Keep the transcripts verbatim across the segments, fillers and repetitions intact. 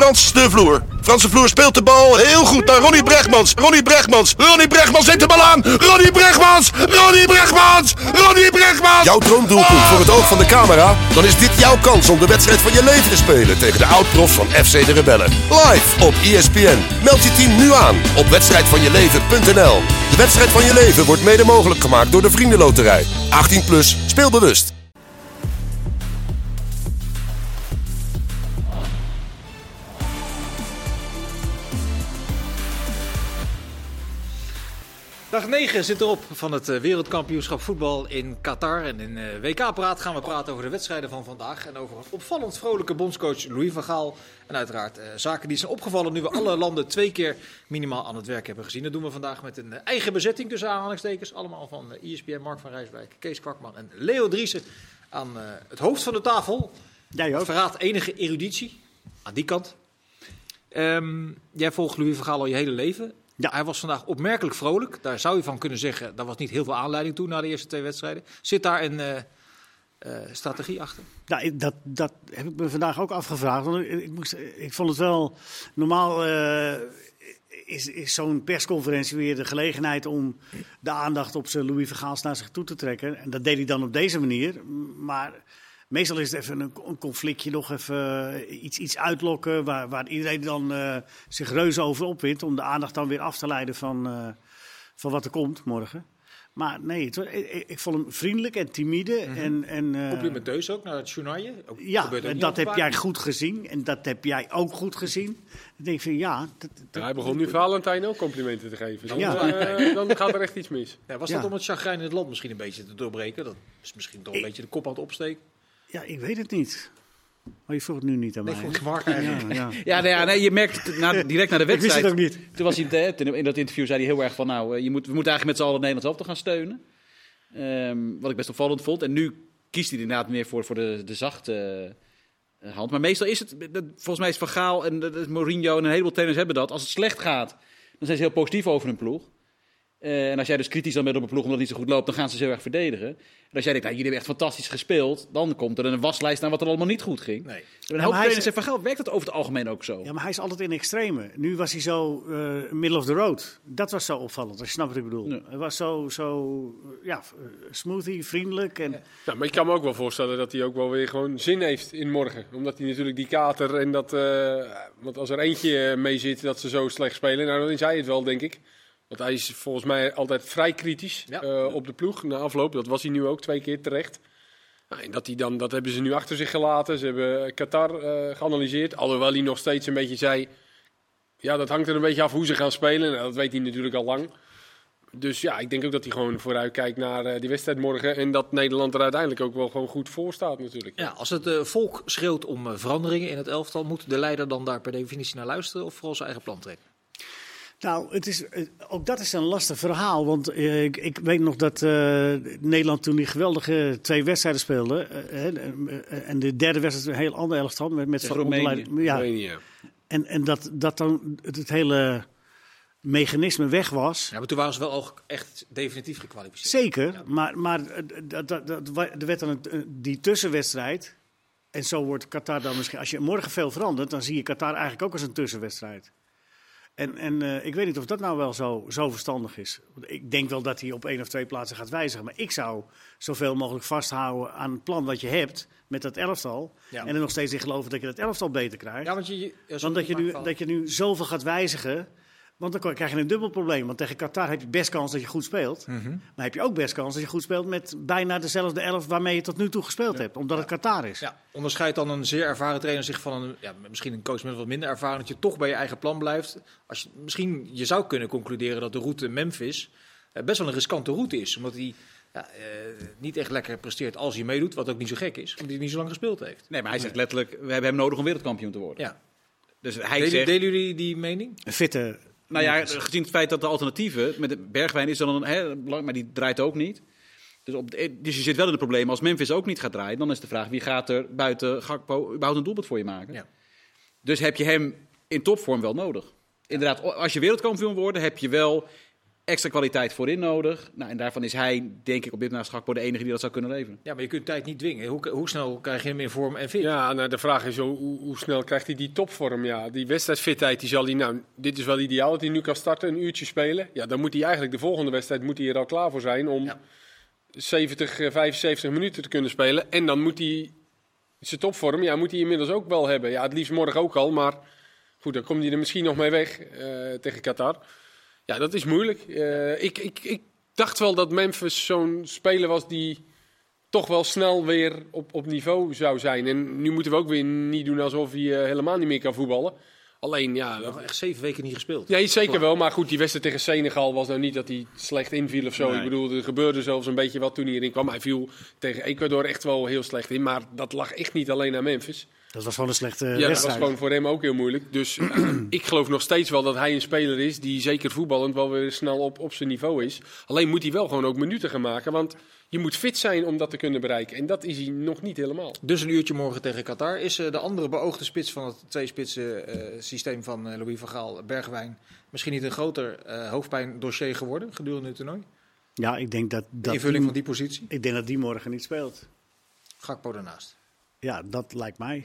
Frans de Vloer. Frans de Vloer speelt de bal heel goed naar Ronnie Brechtmans. Ronnie Brechtmans. Ronnie Brechtmans neemt de bal aan. Ronnie Brechtmans. Ronnie Brechtmans. Ronnie Brechtmans. Jouw droomdoelpunt oh. voor het oog van de camera? Dan is dit jouw kans om de wedstrijd van je leven te spelen tegen de oud-profs van F C de Rebellen. Live op E S P N. Meld je team nu aan op wedstrijd van je leven punt n l. De wedstrijd van je leven wordt mede mogelijk gemaakt door de Vriendenloterij. achttien plus, speel bewust. Dag negen zit erop van het wereldkampioenschap voetbal in Qatar. En in W K-praat gaan we praten over de wedstrijden van vandaag. En over een opvallend vrolijke bondscoach Louis van Gaal. En uiteraard uh, zaken die zijn opgevallen nu we alle landen twee keer minimaal aan het werk hebben gezien. Dat doen we vandaag met een uh, eigen bezetting tussen aanhalingstekens. Allemaal van uh, E S P N, Mark van Rijswijk, Kees Kwakman en Leo Driessen aan uh, het hoofd van de tafel. Jij ook. Verraadt enige eruditie aan die kant. Um, jij volgt Louis van Gaal al je hele leven. Ja. Hij was vandaag opmerkelijk vrolijk. Daar zou je van kunnen zeggen, daar was niet heel veel aanleiding toe na de eerste twee wedstrijden. Zit daar een uh, uh, strategie achter? Ja, dat, dat heb ik me vandaag ook afgevraagd. Want ik, ik, moest, ik vond het wel... Normaal uh, is, is zo'n persconferentie weer de gelegenheid om de aandacht op zijn Louis van Gaal naar zich toe te trekken. En dat deed hij dan op deze manier. Maar meestal is het even een, een conflictje, nog even uh, iets, iets uitlokken waar, waar iedereen dan uh, zich reuze over opwint. Om de aandacht dan weer af te leiden van, uh, van wat er komt morgen. Maar nee, het, ik, ik vond hem vriendelijk en timide. Mm-hmm. en, en, uh, complimenteus ook naar het journaal. Ja, en dat heb jij goed gezien. En dat heb jij ook goed gezien. Dan denk ik van ja... Dat, dat, ja hij begon nu Valentijn ook complimenten te geven. Dan, ja. uh, dan gaat er echt iets mis. Ja, was ja. dat om het chagrijn in het land misschien een beetje te doorbreken? Dat is misschien toch een ik, beetje de kop aan het opsteken. Ja, ik weet het niet. Maar je vroeg het nu niet aan nee, mij. Ik vond het Mark eigenlijk. Ja, ja. ja, nee, ja nee, je merkt na, direct na de wedstrijd. Ik wist het ook niet. Toen was hij, in dat interview zei hij heel erg van, nou, je moet, we moeten eigenlijk met z'n allen Nederland zelf te gaan steunen. Um, wat ik best opvallend vond. En nu kiest hij inderdaad meer voor, voor de, de zachte uh, hand. Maar meestal is het, volgens mij is Van Gaal en de, de Mourinho en een heleboel trainers hebben dat. Als het slecht gaat, dan zijn ze heel positief over hun ploeg. Uh, en als jij dus kritisch dan bent op een ploeg omdat het niet zo goed loopt, dan gaan ze heel erg verdedigen. En als jij denkt, nou, jullie hebben echt fantastisch gespeeld, dan komt er een waslijst aan wat er allemaal niet goed ging. Nee. Een hoop trainers zeggen, Van Gaal, werkt dat over het algemeen ook zo? Ja, maar hij is altijd in extreme. Nu was hij zo uh, middle of the road. Dat was zo opvallend, als je snapt wat ik bedoel. Ja. Hij was zo, zo ja, smoothie, vriendelijk. En... Ja, maar ik kan me ook wel voorstellen dat hij ook wel weer gewoon zin heeft in morgen. Omdat hij natuurlijk die kater en dat... Uh, want als er eentje mee zit dat ze zo slecht spelen, nou dan is hij het wel, denk ik. Want hij is volgens mij altijd vrij kritisch ja. uh, op de ploeg na afloop. Dat was hij nu ook twee keer terecht. Nou, en dat, hij dan, dat hebben ze nu achter zich gelaten. Ze hebben Qatar uh, geanalyseerd. Alhoewel hij nog steeds een beetje zei... Ja, dat hangt er een beetje af hoe ze gaan spelen. Nou, dat weet hij natuurlijk al lang. Dus ja, ik denk ook dat hij gewoon vooruit kijkt naar uh, die wedstrijd morgen. En dat Nederland er uiteindelijk ook wel gewoon goed voor staat natuurlijk. Ja, als het uh, volk schreeuwt om uh, veranderingen in het elftal... moet de leider dan daar per definitie naar luisteren... of vooral zijn eigen plan trekken? Nou, het is, ook dat is een lastig verhaal. Want uh, ik, ik weet nog dat uh, Nederland toen die geweldige twee wedstrijden speelde. Uh, uh, en de derde wedstrijd een heel ander elftal. Met, met Roemenië. Ja. ja. En, en dat, dat dan het, het hele mechanisme weg was. Ja, maar toen waren ze wel ook echt definitief gekwalificeerd. Zeker, ja. maar, maar dat, dat, dat, er werd dan een, die tussenwedstrijd. En zo wordt Qatar dan misschien... Als je morgen veel verandert, dan zie je Qatar eigenlijk ook als een tussenwedstrijd. En, en uh, ik weet niet of dat nou wel zo, zo verstandig is. Ik denk wel dat hij op één of twee plaatsen gaat wijzigen. Maar ik zou zoveel mogelijk vasthouden aan het plan dat je hebt met dat elftal. Ja. En er nog steeds in geloven dat je dat elftal beter krijgt. Ja, want je, ja, dan dat je, nu, dat je nu zoveel gaat wijzigen. Want dan krijg je een dubbel probleem. Want tegen Qatar heb je best kans dat je goed speelt. Mm-hmm. Maar heb je ook best kans dat je goed speelt met bijna dezelfde elf waarmee je tot nu toe gespeeld ja. hebt. Omdat ja. het Qatar is. Ja. Onderscheidt dan een zeer ervaren trainer zich van een, ja, misschien een coach met wat minder ervaring, dat je toch bij je eigen plan blijft. Als je, misschien je zou kunnen concluderen dat de route Memphis uh, best wel een riskante route is. Omdat hij ja, uh, niet echt lekker presteert als hij meedoet. Wat ook niet zo gek is, omdat hij niet zo lang gespeeld heeft. Nee, maar hij zegt nee. letterlijk, we hebben hem nodig om wereldkampioen te worden. Ja. Dus hij delen, zegt, delen jullie die mening? Een fitte... Nou ja, gezien het feit dat de alternatieven met de Bergwijn is dan een hè, maar die draait ook niet. Dus, op de, dus je zit wel in het probleem. Als Memphis ook niet gaat draaien, dan is de vraag wie gaat er buiten Gakpo überhaupt een doelpunt voor je maken. Ja. Dus heb je hem in topvorm wel nodig. Ja. Inderdaad, als je wereldkampioen wordt, heb je wel extra kwaliteit voorin nodig. Nou, en daarvan is hij, denk ik, op dit moment Gakpo de enige die dat zou kunnen leveren. Ja, maar je kunt tijd niet dwingen. Hoe, hoe snel krijg je hem in vorm en fit? Ja, nou, de vraag is hoe, hoe, hoe snel krijgt hij die topvorm? Ja, die wedstrijdfitheid, die zal hij, nou, dit is wel ideaal dat hij nu kan starten, een uurtje spelen. Ja, dan moet hij eigenlijk de volgende wedstrijd moet hij er al klaar voor zijn om Ja. zeventig, vijfenzeventig minuten te kunnen spelen. En dan moet hij zijn topvorm, ja, moet hij inmiddels ook wel hebben. Ja, het liefst morgen ook al, maar goed, dan komt hij er misschien nog mee weg uh, tegen Qatar. Ja, dat is moeilijk. Uh, ik, ik, ik dacht wel dat Memphis zo'n speler was die toch wel snel weer op, op niveau zou zijn. En nu moeten we ook weer niet doen alsof hij uh, helemaal niet meer kan voetballen. Alleen, ja... Nog echt zeven weken niet gespeeld. Ja, zeker wel. Maar goed, die wedstrijd tegen Senegal was nou niet dat hij slecht inviel of zo. Nee. Ik bedoel, er gebeurde zelfs een beetje wat toen hij erin kwam. Hij viel tegen Ecuador echt wel heel slecht in. Maar dat lag echt niet alleen aan Memphis. Dat was gewoon een slechte Ja, dat was wedstrijd. gewoon voor hem ook heel moeilijk. Dus uh, ik geloof nog steeds wel dat hij een speler is die zeker voetballend wel weer snel op, op zijn niveau is. Alleen moet hij wel gewoon ook minuten gaan maken. Want je moet fit zijn om dat te kunnen bereiken. En dat is hij nog niet helemaal. Dus een uurtje morgen tegen Qatar. Is uh, de andere beoogde spits van het twee-spitsen uh, systeem van uh, Louis van Gaal, Bergwijn, misschien niet een groter uh, hoofdpijndossier geworden gedurende het toernooi? Ja, ik denk dat, De dat invulling die, van die positie? ik denk dat die morgen niet speelt. Gakpo daarnaast. Ja, dat lijkt mij.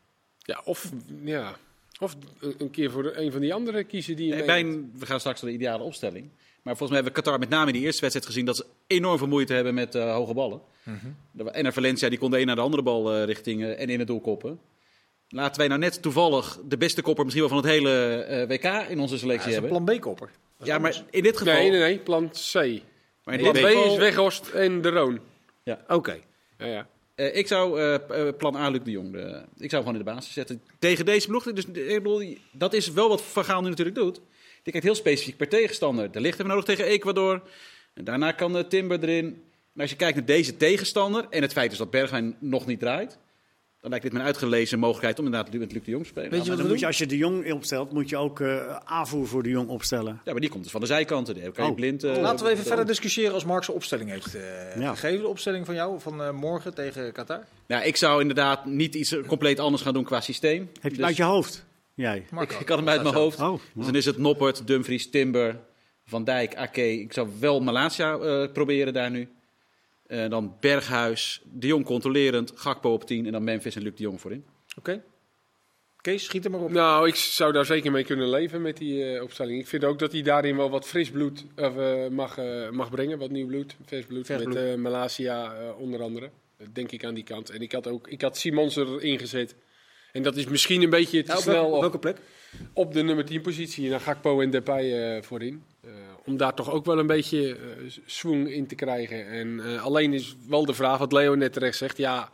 Ja, of, ja, of een keer voor een van die anderen kiezen die je Nee, meeneemt. bij een- we gaan straks naar de ideale opstelling. Maar volgens mij hebben we Qatar met name in die eerste wedstrijd gezien dat ze enorm veel moeite hebben met uh, hoge ballen. Mm-hmm. En naar Valencia, die kon de een naar de andere bal uh, richting uh, en in het doel koppen. Laten wij nou net toevallig de beste kopper misschien wel van het hele uh, W K in onze Ja, selectie dat is een hebben. plan B-kopper. Dat is Ja, anders. maar in dit geval... Nee, nee, nee, plan C. Maar in Plan dit B geval- is Weghorst en De Roon. Oké. Ja, ja. Uh, ik zou uh, uh, plan A, Luc de Jong, de, ik zou hem gewoon in de basis zetten. Tegen deze ploeg. Dus, ik bedoel, dat is wel wat Van Gaal nu natuurlijk doet. Die kijkt heel specifiek per tegenstander. De licht hebben we nodig tegen Ecuador. En daarna kan uh, Timber erin. Maar als je kijkt naar deze tegenstander en het feit is dat Bergwijn nog niet draait, dan lijkt dit me een uitgelezen mogelijkheid om inderdaad met Luc de Jong te spelen. Weet je Maar wat dan we moet je, doen? als je de Jong opstelt, moet je ook uh, aanvoer voor de Jong opstellen. Ja, maar die komt dus van de zijkanten. Die kan je Oh. blind, uh, Laten we even verder discussiëren als Mark zijn opstelling heeft uh, Ja. gegeven. De opstelling van jou van uh, morgen tegen Qatar. Nou, ik zou inderdaad niet iets compleet anders gaan doen qua systeem. Heb je het Dus uit je hoofd? Jij? Marco, ik, ik had hem uit mijn hoofd. Oh, Dus dan is het Noppert, Dumfries, Timber, Van Dijk, Ake. Ik zou wel Malacia uh, proberen daar nu. Uh, dan Berghuis, De Jong controlerend, Gakpo op tien en dan Memphis en Luc de Jong voorin. Oké. Okay. Kees, schiet er maar op. Nou, ik zou daar zeker mee kunnen leven met die uh, opstelling. Ik vind ook dat hij daarin wel wat fris bloed of, uh, mag, uh, mag brengen. Wat nieuw bloed, vers bloed. Vers met uh, Malacia uh, onder andere. Dat denk ik aan die kant. En ik had ook ik had Simons erin gezet. En dat is misschien een beetje te Ja, op snel welke, op, welke plek? op de nummer tien positie. En dan Gakpo en Depay uh, voorin. Uh, om daar toch ook wel een beetje uh, swoon in te krijgen. En uh, alleen is wel de vraag, wat Leo net terecht zegt. Ja,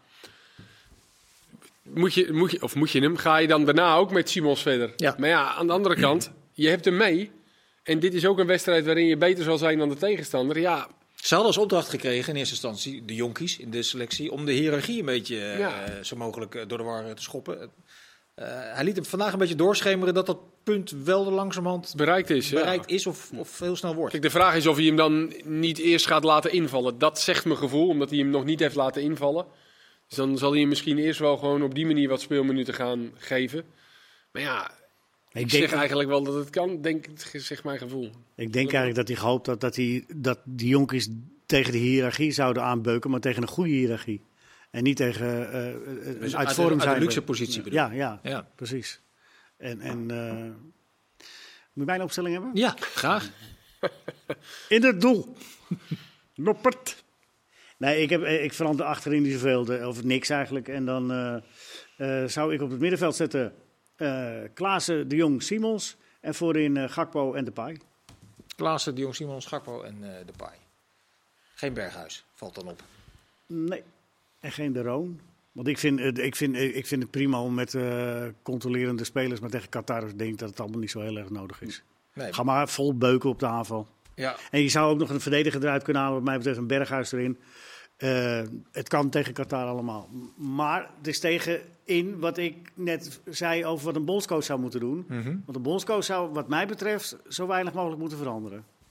moet je, moet je, of moet je hem? Ga je dan daarna ook met Simons verder? Ja. Maar ja, aan de andere kant, je hebt hem mee. En dit is ook een wedstrijd waarin je beter zal zijn dan de tegenstander. Ja, Ze hadden als opdracht gekregen in eerste instantie, de jonkies in de selectie, om de hiërarchie een beetje uh, Ja. zo mogelijk uh, door de war te schoppen. Uh, hij liet hem vandaag een beetje doorschemeren dat dat punt wel langzamerhand bereikt is. ja. bereikt is of, of heel snel wordt. Kijk, de vraag is of hij hem dan niet eerst gaat laten invallen. Dat zegt mijn gevoel, omdat hij hem nog niet heeft laten invallen. Dus dan zal hij hem misschien eerst wel gewoon op die manier wat speelminuten gaan geven. Maar ja, ik, Ik zeg denk, eigenlijk wel dat het kan, denk, zegt mijn gevoel. ik denk eigenlijk dat hij gehoopt had dat, hij, dat die jonkies tegen de hiërarchie zouden aanbeuken, maar tegen een goede hiërarchie. En niet tegen uh, uh, Dus een uit uit, vorm de, uit zijn. de luxe positie bedoel Ja, ja, Ja. precies. En, en uh, moet je mijn opstelling hebben? Ja, graag. In het doel. Noppert. Nee, ik, heb, ik verander achterin niet zoveel, de, of niks eigenlijk. En dan uh, uh, zou ik op het middenveld zetten uh, Klaassen, De Jong, Simons. En voorin uh, Gakpo en Depay. Klaassen, De Jong, Simons, Gakpo en uh, Depay. Geen Berghuis, valt dan op. Nee, en geen De Roon. Want ik vind, uh, ik, vind, uh, ik vind het prima om met uh, controlerende spelers, maar tegen Qatar denk ik dat het allemaal niet zo heel erg nodig is. Nee, Ga maar vol beuken op de aanval. ja. En je zou ook nog een verdediger eruit kunnen halen, wat mij betreft een Berghuis erin. Uh, het kan tegen Qatar allemaal. Maar het is tegen in wat ik net zei over wat een bondscoach zou moeten doen. Mm-hmm. Want een bondscoach zou wat mij betreft zo weinig mogelijk moeten veranderen.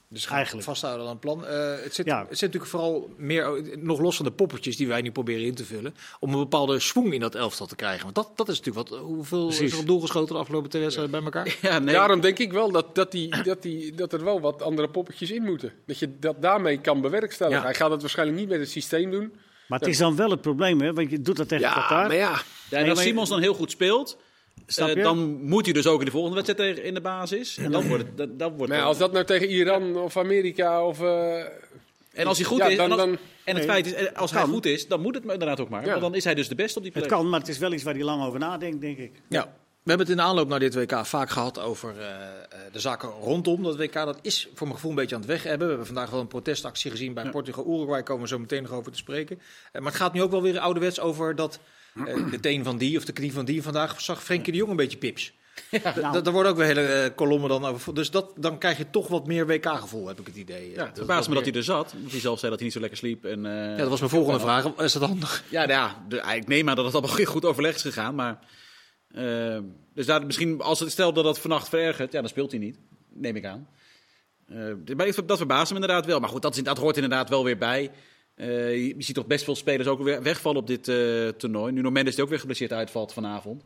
Dus Eigenlijk. vasthouden aan een plan. Uh, het, zit, Ja. het zit natuurlijk vooral meer, nog los van de poppetjes die wij nu proberen in te vullen, om een bepaalde schwung in dat elftal te krijgen. Want dat, dat is natuurlijk wat. Hoeveel Precies. is er op doel geschoten de afgelopen twee wedstrijden bij elkaar? Ja, nee. Daarom denk ik wel dat, dat, die, dat, die, dat er wel wat andere poppetjes in moeten. Dat je dat daarmee kan bewerkstelligen. Ja. Hij gaat het waarschijnlijk niet met het systeem doen. Maar het is dan wel het probleem, hè? Want je doet dat tegen Ja, Qatar. maar ja. Ja, en Nee, als maar- Simons dan heel goed speelt, Snap uh, je? dan moet hij dus ook in de volgende wedstrijd tegen in de basis. En dan wordt het. Dan, dan wordt Maar ja, het- als dat nou tegen Iran of Amerika of... Uh, en als hij goed ja, is, dan- en, als, dan- en het Nee, feit is, eh, als hij kan. goed is, dan moet het inderdaad ook maar. Ja. Want dan is hij dus de beste op die plek. Het kan, maar het is wel iets waar hij lang over nadenkt, denk ik. Ja. We hebben het in de aanloop naar dit W K vaak gehad over uh, de zaken rondom dat W K. Dat is voor mijn gevoel een beetje aan het weg hebben. We hebben vandaag wel een protestactie gezien bij Ja. Portugal-Uruguay. Komen we zo meteen nog over te spreken. Uh, maar het gaat nu ook wel weer ouderwets over dat uh, de teen van die of de knie van die. Vandaag zag Frenkie de Jong een beetje pips. Nou, Daar worden ook weer hele uh, kolommen dan over. Dus dat, dan krijg je toch wat meer W K-gevoel, heb ik het idee. Ja, het verbaast me dat hij er zat. Want hij zelf zei dat hij niet zo lekker sliep. En, uh, Ja, dat was mijn volgende vraag. Is dat handig? Ja, nou ja de, ik neem aan dat het allemaal goed overleg is gegaan. Maar, uh, dus daar, misschien, als het stel dat dat vannacht verergert, ja, dan speelt hij niet. Neem ik aan. Uh, maar dat verbaast me inderdaad wel. Maar goed, dat, is, dat hoort inderdaad wel weer bij. Uh, je, je ziet toch best veel spelers ook weer wegvallen op dit uh, toernooi. Nu Mendes die ook weer geblesseerd uitvalt vanavond.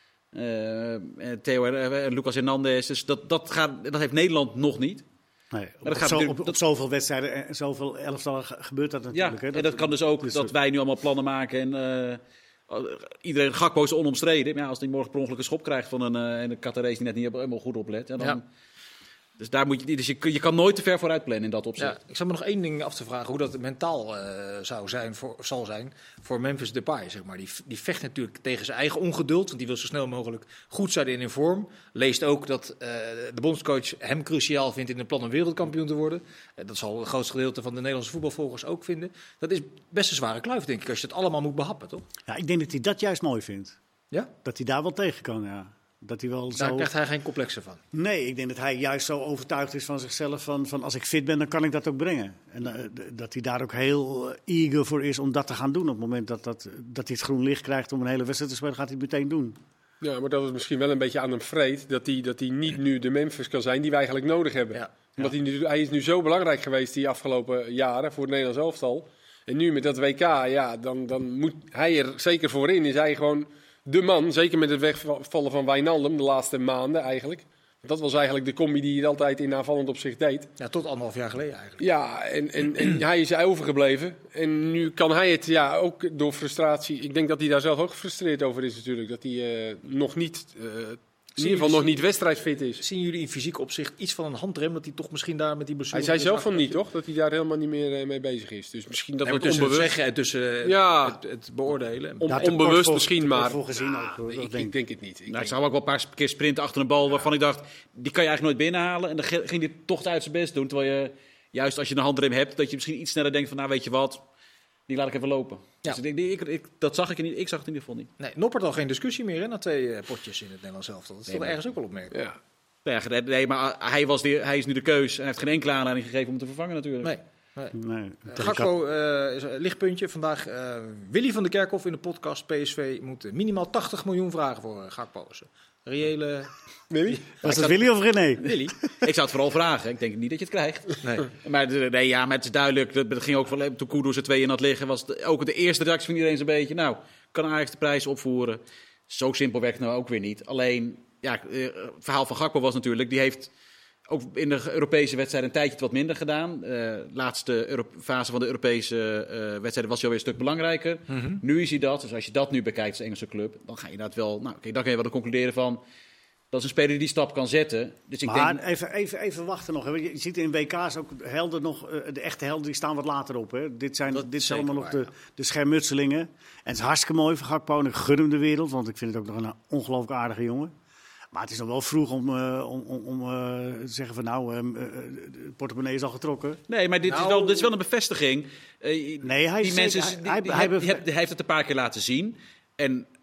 Uh, Theo en uh, Lucas Hernandez. Dus dat, dat, gaat, dat heeft Nederland nog niet. nee, op, dat op, gaat zo, natuurlijk- op, op zoveel wedstrijden en zoveel elftallen ge- gebeurt dat Ja, natuurlijk. hè. en dat kan dus ook dus, dat eh, wij nu allemaal plannen maken. En uh, iedereen, Gakpo is onomstreden. Maar ja, als hij morgen per ongeluk een schop krijgt van een, uh, en de Qatarees die net niet helemaal goed oplet. En dan, Ja. Dus, daar moet je, dus je, je kan nooit te ver vooruit plannen in dat opzicht. Ja, ik zou me nog één ding af te vragen hoe dat mentaal uh, zou zijn voor, zal zijn voor Memphis Depay. Zeg maar. die, die vecht natuurlijk tegen zijn eigen ongeduld, want die wil zo snel mogelijk goed zijn en in vorm. Leest ook dat uh, de bondscoach hem cruciaal vindt in een plan om wereldkampioen te worden. Uh, dat zal het grootste gedeelte van de Nederlandse voetbalvolgers ook vinden. Dat is best een zware kluif, denk ik, als je het allemaal moet behappen, toch? Ja, ik denk dat hij dat juist mooi vindt. Ja? Dat hij daar wel tegen kan, ja. Dat hij wel Daar zo... krijgt hij geen complexen van. Nee, ik denk dat hij juist zo overtuigd is van zichzelf van, van als ik fit ben, dan kan ik dat ook brengen. En uh, d- dat hij daar ook heel uh, eager voor is om dat te gaan doen. Op het moment dat, dat, dat hij het groen licht krijgt om een hele wedstrijd te spelen, gaat hij het meteen doen. Ja, maar dat is misschien wel een beetje aan hem vreed. Dat hij, dat hij niet nu de Memphis kan zijn die we eigenlijk nodig hebben. Ja. Omdat hij, nu, hij is nu zo belangrijk geweest die afgelopen jaren voor het Nederlands elftal. En nu met dat W K, ja, dan, dan moet hij er zeker voor in. Is hij gewoon de man, zeker met het wegvallen van Wijnaldum de laatste maanden eigenlijk. Dat was eigenlijk de combi die hij altijd in aanvallend opzicht deed. Ja, tot anderhalf jaar geleden eigenlijk. Ja, en, en, en hij is overgebleven. En nu kan hij het ja, ook door frustratie. Ik denk dat hij daar zelf ook gefrustreerd over is natuurlijk. Dat hij uh, nog niet, uh, in ieder geval nog niet wedstrijdfit is. Zien jullie in fysiek opzicht iets van een handrem dat hij toch misschien daar met die blessure... Hij zei zelf van niet, toch? Dat hij daar helemaal niet meer uh, mee bezig is. Dus misschien dat Dat wordt tussen onbewust. het zeggen en tussen Ja. het, het beoordelen. On- Daar te kort onbewust voor- misschien, te kort maar voor gezien ook, hoor, dat ik, denk ik denk het niet. Ik Nou, ik denk- zou ook wel een paar keer sprinten achter een bal waarvan ik dacht, die kan je eigenlijk nooit binnenhalen. En dan ge- ging hij toch uit zijn best doen. Terwijl je, juist als je een handrem hebt, dat je misschien iets sneller denkt van, nou weet je wat, die laat ik even lopen. Ja. Dus ik denk, die- ik, ik, dat zag ik niet. Ik zag het in ieder geval niet. Nee, Noppert al geen discussie meer hè, na twee eh, potjes in het Nederlands elftal. Dat is Nee, toch maar- ergens ook wel opmerkelijk. ja. Nou ja, nee, maar hij, was weer, hij is nu de keus en hij heeft geen enkele aanleiding gegeven om hem te vervangen natuurlijk. Nee. nee. Nee, Uh, tegen Gakpo uh, is een lichtpuntje. Vandaag uh, Willy van der Kerkhof in de podcast. P S V moet minimaal tachtig miljoen vragen voor uh, Gakpo. Dus, uh, reële... Willy? Was dat Willy of René? Willy? Ik zou het vooral vragen. Ik denk niet dat je het krijgt. Nee. Maar, de- nee, ja, maar het is duidelijk. Dat dat ging ook van toen Kudus er twee in had liggen. Was het ook de eerste reactie van iedereen zo'n beetje. Nou, kan Ajax de prijs opvoeren? Zo simpel werkt het nou ook weer niet. Alleen, ja, eh, het verhaal van Gakpo was natuurlijk. Die heeft ook in de Europese wedstrijden een tijdje het wat minder gedaan. De uh, laatste Euro- fase van de Europese uh, wedstrijden was hij alweer een stuk belangrijker. Mm-hmm. Nu is hij dat. Dus als je dat nu bekijkt als Engelse club, dan ga je dat wel. Nou, okay, dan kun je wel concluderen van. Dat is een speler die die stap kan zetten. Dus ik Maar denk, even, even, even wachten nog. hè. Je ziet in W K's ook helden nog, uh, de echte helden die staan wat later op. Hè. Dit zijn, Dat dit is zijn allemaal zeker nog de, de schermutselingen. En het is hartstikke mooi voor Gakpo en ik gun hem de wereld. Want ik vind het ook nog een ongelooflijk aardige jongen. Maar het is nog wel vroeg om, uh, om, om, om uh, te zeggen van nou, uh, uh, de portemonnee is al getrokken. nee, maar dit, Nou, is wel, dit is wel een bevestiging. Uh, Nee, hij is die mensen, zeker- die, hij- die- hij- hij, hij- hij heeft het een paar keer laten zien. En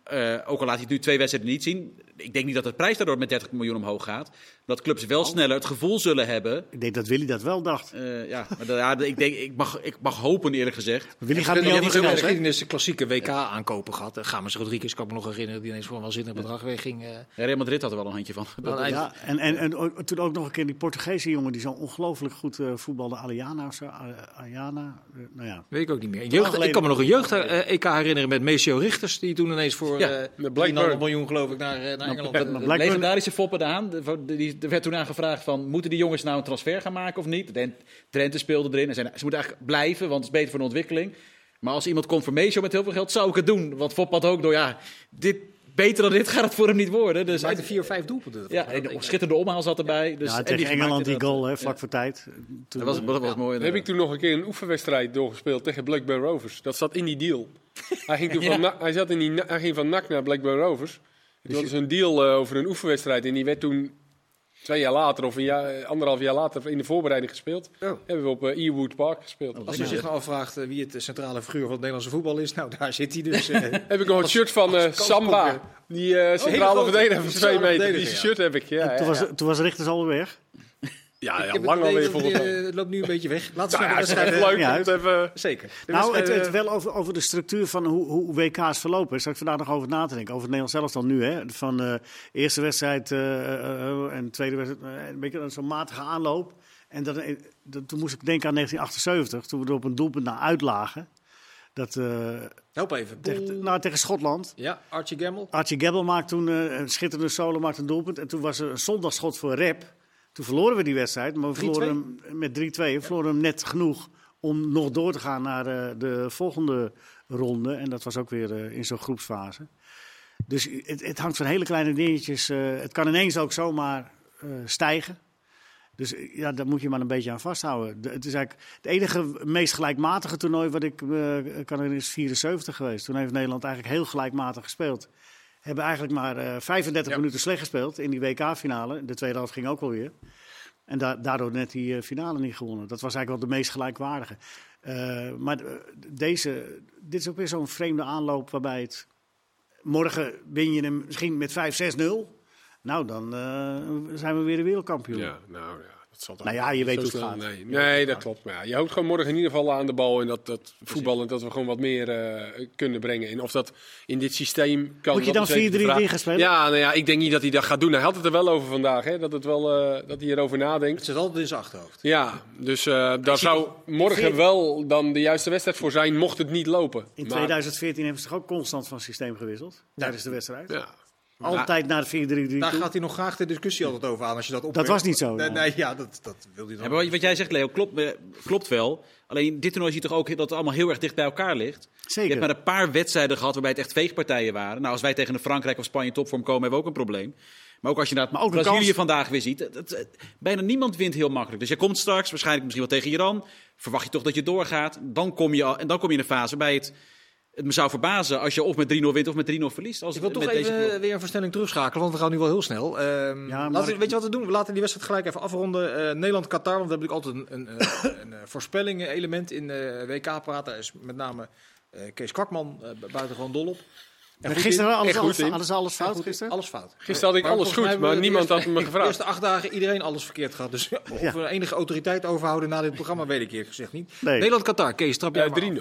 uh, ook al laat hij het nu twee wedstrijden niet zien. Ik denk niet dat de prijs daardoor met dertig miljoen omhoog gaat. Dat clubs wel oh. sneller het gevoel zullen hebben. Ik denk dat Willy dat wel dacht. Uh, ja, maar de, ja, ik, denk, ik, mag, ik mag hopen eerlijk gezegd. Willy gaat niet over de geschiedenis de klassieke W K aankopen gehad. James Rodriguez kan ik me nog herinneren. Die ineens voor een waanzinnig bedrag wegging. Uh. Ja, Real Madrid had er wel een handje van. Ja, en, en, en toen ook nog een keer die Portugese jongen die zo ongelooflijk goed uh, voetbalde. Aliana of zo. Aliana. Uh, nou ja. Weet ik ook niet meer. Jeugd, ik kan me nog een jeugd-E K uh, herinneren met Maceo Richters. Die toen ineens voor ja, uh, drieënhalf miljoen geloof ik naar, uh, naar Engeland. De, de legendarische Foppe Daan. Er werd toen aan gevraagd van, moeten die jongens nou een transfer gaan maken of niet? Drenthe speelde erin. En zei, ze moeten eigenlijk blijven, want het is beter voor de ontwikkeling. Maar als iemand komt voor Maceo met heel veel geld, zou ik het doen. Want Foppe had ook door, ja, dit, beter dan dit gaat het voor hem niet worden. Dus hij vier of vijf doelpunten. Ja, en de schitterende omhaal zat erbij. Dus, ja, tegen die Engeland die goal, hè, vlak ja. voor tijd. Toen, dat was, dat was mooi. Dan heb ik toen nog een keer een oefenwedstrijd doorgespeeld tegen Blackburn Rovers. Dat zat in die deal. Hij ging, toen ja. van, hij zat in die, hij ging van N A C naar Blackburn Rovers. Er was dus een deal uh, over een oefenwedstrijd en die werd toen twee jaar later of een jaar, anderhalf jaar later in de voorbereiding gespeeld. Oh. Hebben we op uh, Ewood Park gespeeld. Als je zich nou afvraagt uh, wie het centrale figuur van het Nederlandse voetbal is, nou daar zit hij dus. Uh, heb ik nog een shirt van uh, Samba, die uh, centrale oh, verdediger van twee meter. Die shirt heb ik. Ja, toen, ja, was, ja. toen was Richters alweer weg. Ja, ja lang alweer volgens mij. Het loopt nu een beetje weg. Laten we nou, ja, het is leuk ja, het even... Zeker. Nou, het, het wel over, over de structuur van hoe, hoe W K's verlopen is. Daar ik vandaag nog over na te denken. Over het Nederlands zelfs dan nu. Hè. Van uh, eerste wedstrijd uh, uh, en tweede wedstrijd. Uh, een beetje zo'n matige aanloop. En dat, uh, dat, toen moest ik denken aan negentien achtenzeventig. Toen we er op een doelpunt naar uitlagen. Dat, uh, Help even. Tegen, nou, tegen Schotland. Ja, Archie Gamble. Archie Gamble maakte toen uh, een schitterende solo, maakte een doelpunt. En toen was er een zondagschot voor Rep. Toen verloren we die wedstrijd, maar we verloren hem met drie twee. We verloren hem net genoeg om nog door te gaan naar uh, de volgende ronde. En dat was ook weer uh, in zo'n groepsfase. Dus het, het hangt van hele kleine dingetjes. Uh, het kan ineens ook zomaar uh, stijgen. Dus ja, daar moet je maar een beetje aan vasthouden. De, het is eigenlijk het enige meest gelijkmatige toernooi wat ik uh, kan herinneren is vierenzeventig geweest. Toen heeft Nederland eigenlijk heel gelijkmatig gespeeld. Hebben eigenlijk maar uh, vijfendertig ja. minuten slecht gespeeld in die W K-finale. De tweede helft ging ook wel weer. En da- daardoor net die uh, finale niet gewonnen. Dat was eigenlijk wel de meest gelijkwaardige. Uh, maar uh, deze, dit is ook weer zo'n vreemde aanloop waarbij het... Morgen win je hem misschien met vijf zes nul. Nou, dan uh, zijn we weer de wereldkampioen. Ja, nou ja. Dat nou ja, je weet hoe het gaat. Nee, nee dat klopt. Maar ja, je hoopt gewoon morgen in ieder geval aan de bal. En dat, dat voetballen, dat we gewoon wat meer uh, kunnen brengen. En of dat in dit systeem kan. Moet je dan vier drie drie gaan spelen? Ja, nou ja, ik denk niet dat hij dat gaat doen. Hij had het er wel over vandaag. Hè, dat, het wel, uh, dat hij erover nadenkt. Het zit altijd in zijn achterhoofd. Ja, dus uh, daar zou morgen wel dan de juiste wedstrijd voor zijn, mocht het niet lopen. In maar... tweeduizend veertien hebben ze toch ook constant van systeem gewisseld? Ja. Tijdens de wedstrijd? Ja. Altijd ja. naar de vier drie drie. Daar gaat hij nog graag de discussie altijd over aan als je dat opwerkt. Dat was niet zo. Nee, nee ja, dat, dat wil hij dan. Ja, maar wat jij zegt, Leo, klopt, klopt wel. Alleen dit toernooi zie je toch ook dat het allemaal heel erg dicht bij elkaar ligt. Zeker. Je hebt maar een paar wedstrijden gehad waarbij het echt veegpartijen waren. Nou, als wij tegen de Frankrijk of Spanje topvorm komen, hebben we ook een probleem. Maar ook als je naar het Brazilië kans... vandaag weer ziet. Het, het, het, bijna niemand wint heel makkelijk. Dus je komt straks, waarschijnlijk misschien wel tegen Iran. Verwacht je toch dat je doorgaat. Dan kom je, en dan kom je in een fase waarbij het... Het me zou verbazen als je of met drie nul wint of met drie nul verliest. Als ik wil toch even deze weer een versnelling terugschakelen, want we gaan nu wel heel snel. Um, ja, laten we, ik... Weet je wat we doen? We laten die wedstrijd gelijk even afronden. Uh, Nederland-Qatar, want we hebben natuurlijk altijd een, een, een, een voorspelling-element in uh, W K-praat. Daar is met name uh, Kees Kwakman uh, buitengewoon dol op. En gisteren alles, alles, alles, alles fout? Gisteren? Alles fout. Gisteren had ik alles goed, maar, maar niemand had me gevraagd. De eerste acht dagen iedereen alles verkeerd gehad. Dus of ja. we enige autoriteit overhouden na dit programma, weet ik eerlijk gezegd niet. Nee. Nederland-Qatar, Kees, trap jij ja, drie nul.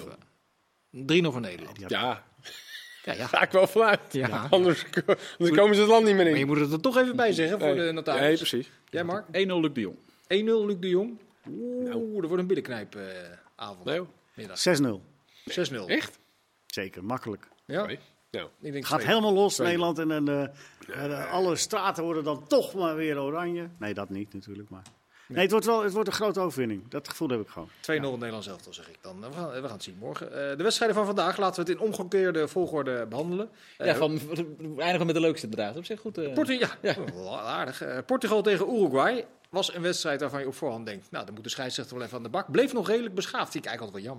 drie nul voor Nederland. Ja. Ja, ja. Ga ik wel vanuit. Ja. Anders, anders komen ze het land niet meer in. Maar je moet het er toch even bij zeggen voor nee. de notaris. Nee, precies. Jij, Mark? één nul Luc de Jong. één nul Luc de Jong. Oeh, nou. Dat wordt een binnenknijp uh, avond. Nee, zes nul. zes nul. Echt? Zeker, makkelijk. Ja. Nee. Nou. Ik denk gaat helemaal los, twee. Nederland. En, en uh, uh, alle straten worden dan toch maar weer oranje. Nee, dat niet natuurlijk, maar... Nee, het wordt wel het wordt een grote overwinning. Dat gevoel heb ik gewoon. twee nul ja. Nederlands elftal, zeg ik dan. We gaan, we gaan het zien morgen. Uh, de wedstrijden van vandaag laten we het in omgekeerde volgorde behandelen. Ja, uh, van, we eindigen met de leukste inderdaad. Op zich goed. Uh, Portu- ja, ja. Oh, aardig. Uh, Portugal tegen Uruguay was een wedstrijd waarvan je op voorhand denkt... nou, dan moet de scheidsrechter wel even aan de bak. Bleef nog redelijk beschaafd. Vind ik eigenlijk altijd wel jammer.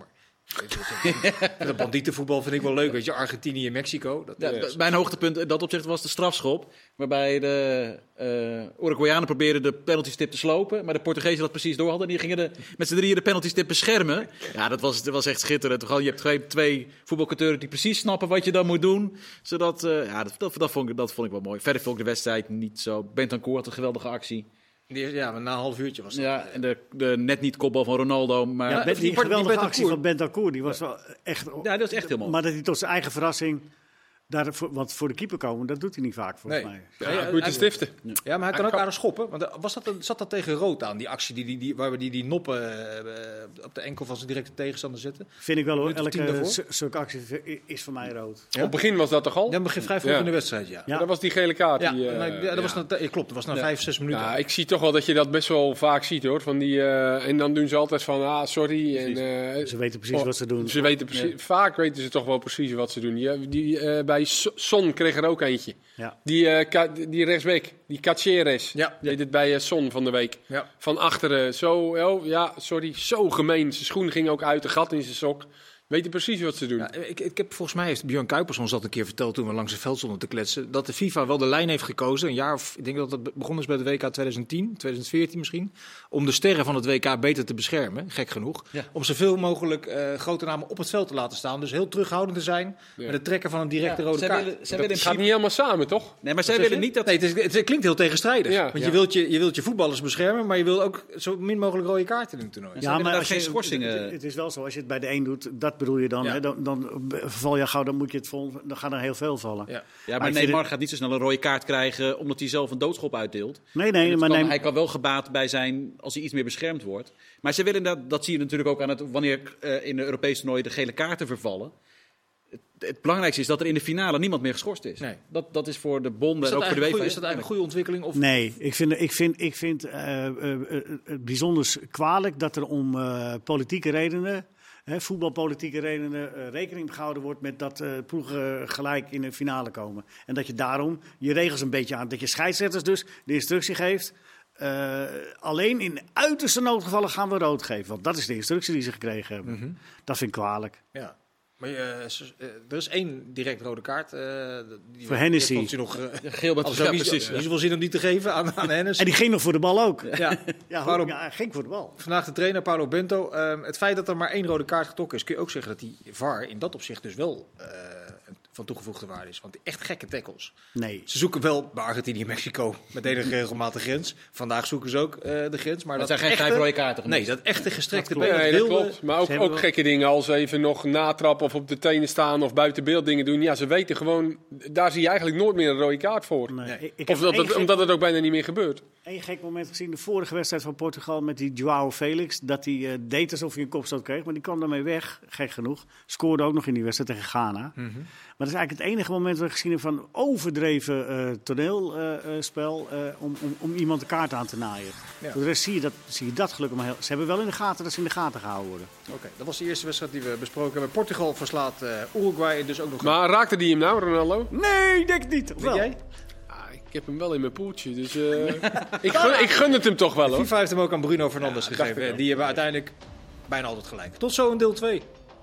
Dat bandietenvoetbal vind ik wel leuk. Weet je, Argentinië en Mexico. Dat, Ja, uh, mijn hoogtepunt in dat opzicht was de strafschop. Waarbij de uh, Uruguayanen probeerden de penaltystip te slopen. Maar de Portugezen dat precies door hadden. En die gingen de, met z'n drieën de penaltystip beschermen. Ja, dat was, dat was echt schitterend. Je hebt twee, twee voetbalcouteurs die precies snappen wat je dan moet doen. Zodat, uh, ja, dat, dat, dat, vond ik, dat vond ik wel mooi. Verder vond ik de wedstrijd niet zo. Bentancur had een geweldige actie. Die, ja, maar na een half uurtje was dat. Ja, en de, de net niet kopbal van Ronaldo. Maar Ja, ja, die, die die geweldige Bentancur. actie van Bentancur, die was wel echt... dat is echt heel mooi. Maar dat hij tot zijn eigen verrassing... Daar, voor, want voor de keeper komen, dat doet hij niet vaak volgens Nee. mij. Ja, Ja, het moet hij- te stiften. Ja, maar hij kan Hij ook kan- aardig schoppen. Want was dat een, zat dat tegen rood aan, die actie die, die, die, waar we die, die noppen uh, op de enkel van zijn directe tegenstander zetten? Vind ik wel hoor, Minuut of tien elke daarvoor? z- zulke actie is voor mij rood. Ja? Op het begin was dat toch al? Ja, begin vrij vroeg Ja. in de wedstrijd, ja. Ja. Dat was die gele kaart. Ja, die, uh, maar, ja, dat ja. was na, ja, klopt. Dat was na Ja. vijf, zes minuten. Ja, ik zie toch wel dat je dat best wel vaak ziet hoor. Van die, uh, en dan doen ze altijd van, ah, sorry. En, uh, Ze weten precies oh, wat ze doen. Ze weten precies, Vaak weten ze toch wel precies wat ze doen. Die, die, uh, bij So- Son kreeg er ook eentje. Ja. Die, uh, ka- die rechtsback, die Caceres. Ja. Deed het bij uh, Son van de week. Ja. Van achteren. Zo, oh, ja, sorry. Zo gemeen. Zijn schoen ging ook uit, een gat in zijn sok. Weten precies wat ze doen. Ja, ik, ik heb, volgens mij heeft Björn Kuipers ons dat een keer verteld toen we langs het veld stonden te kletsen. Dat de FIFA wel de lijn heeft gekozen. Een jaar of, ik denk dat het begonnen is bij de W K twintig tien, twintig veertien misschien. Om de sterren van het W K beter te beschermen. Gek genoeg. Ja. Om zoveel mogelijk uh, grote namen op het veld te laten staan. Dus heel terughoudend te zijn Ja. met het trekken van een directe rode zij kaart. willen, zij dat willen in gaat principe- niet helemaal samen, toch? Nee, maar zij Wat zeg willen je? niet dat... Nee, het, is- het klinkt heel tegenstrijdig. Ja. Want Ja. Je, wilt je, je wilt je voetballers beschermen, maar je wil ook zo min mogelijk rode kaarten in het toernooi. Ja, willen daar geen je- schorsingen- Het, het is wel zo, als je het bij de een doet, dat bedoel je dan. Ja. Hè, dan, dan val je gauw, dan moet je het vol, dan gaan er heel veel vallen. Ja. Ja, Maar maar ik vind Neymar gaat niet zo snel een rode kaart krijgen omdat hij zelf een doodschop uitdeelt. Nee, nee, Het maar kan- neem, Hij kan wel gebaat bij zijn als hij iets meer beschermd wordt. Maar ze willen dat, dat zie je natuurlijk ook aan het wanneer uh, in de Europese toernooien de gele kaarten vervallen. Het, het belangrijkste is dat er in de finale niemand meer geschorst is. Nee. Dat, dat is voor de bonden Is en dat, ook voor de eigenlijk UEFA. goeie- is dat eigenlijk een goede ontwikkeling? Of nee, ik vind, ik vind, ik vind uh, uh, uh, het bijzonder kwalijk dat er om uh, politieke redenen, hè, voetbalpolitieke redenen, uh, rekening gehouden wordt met dat uh, ploegen gelijk in de finale komen. En dat je daarom je regels een beetje aan, dat je scheidsrechters dus de instructie geeft. Uh, alleen in uiterste noodgevallen gaan we rood geven. Want dat is de instructie die ze gekregen hebben. Mm-hmm. Dat vind ik kwalijk. Ja. Maar uh, uh, er is één direct rode kaart. Uh, die Voor Hennessy. die vond je nog, uh, Geel met Had er ja, ook niet, precies. niet zoveel zin om die te geven aan, aan Hennis. En die ging nog voor de bal ook. Ja. Ja, Paulo- ja, hij ging voor de bal. Vandaag de trainer Paulo Bento. Um, het feit dat er maar één rode kaart getrokken is, kun je ook zeggen dat die V A R in dat opzicht dus wel uh, van toegevoegde waarde is. Want echt gekke tackles. Nee. Ze zoeken wel bij Argentinië en Mexico met enige regelmaat de grens. Vandaag zoeken ze ook uh, de grens. Maar Dat dat zijn geen echte- vijf rode kaarten Nee, gemist. dat echte gestrekte Dat klopt. been, Nee, dat dat wilde- klopt. Maar ook, Ze hebben ook wel- gekke dingen als even nog natrappen of op de tenen staan of buiten beeld dingen doen. Ja, ze weten gewoon, daar zie je eigenlijk nooit meer een rode kaart voor. Nee. Nee. Ik, ik Of heb dat één het, gek- omdat het ook bijna niet meer gebeurt. één gek moment gezien. De vorige wedstrijd van Portugal met die João Felix. Dat hij uh, deed alsof hij een kopstoot kreeg. Maar die kwam daarmee weg, gek genoeg. Scoorde ook nog in die wedstrijd tegen Ghana. Mm-hmm. Maar dat is eigenlijk het enige moment waar ik gezien heb van overdreven uh, toneelspel. Uh, uh, om, om, om iemand de kaart aan te naaien. Ja. Voor de rest zie je dat, zie je dat gelukkig maar heel... Ze hebben wel in de gaten dat ze in de gaten gehouden worden. Oké, dat was de eerste wedstrijd die we besproken hebben. Portugal verslaat uh, Uruguay en dus ook nog... Maar raakte die hem nou, Ronaldo? Nee, denk ik niet. Of Weet wel? jij? Ah, ik heb hem wel in mijn poeltje, dus uh, ik, gun, ik gun het hem toch wel hoor. FIFA heeft hem ook aan Bruno Fernandes Ja, gegeven. dacht ik ook. Die hebben uiteindelijk bijna altijd gelijk. Tot zo in deel twee.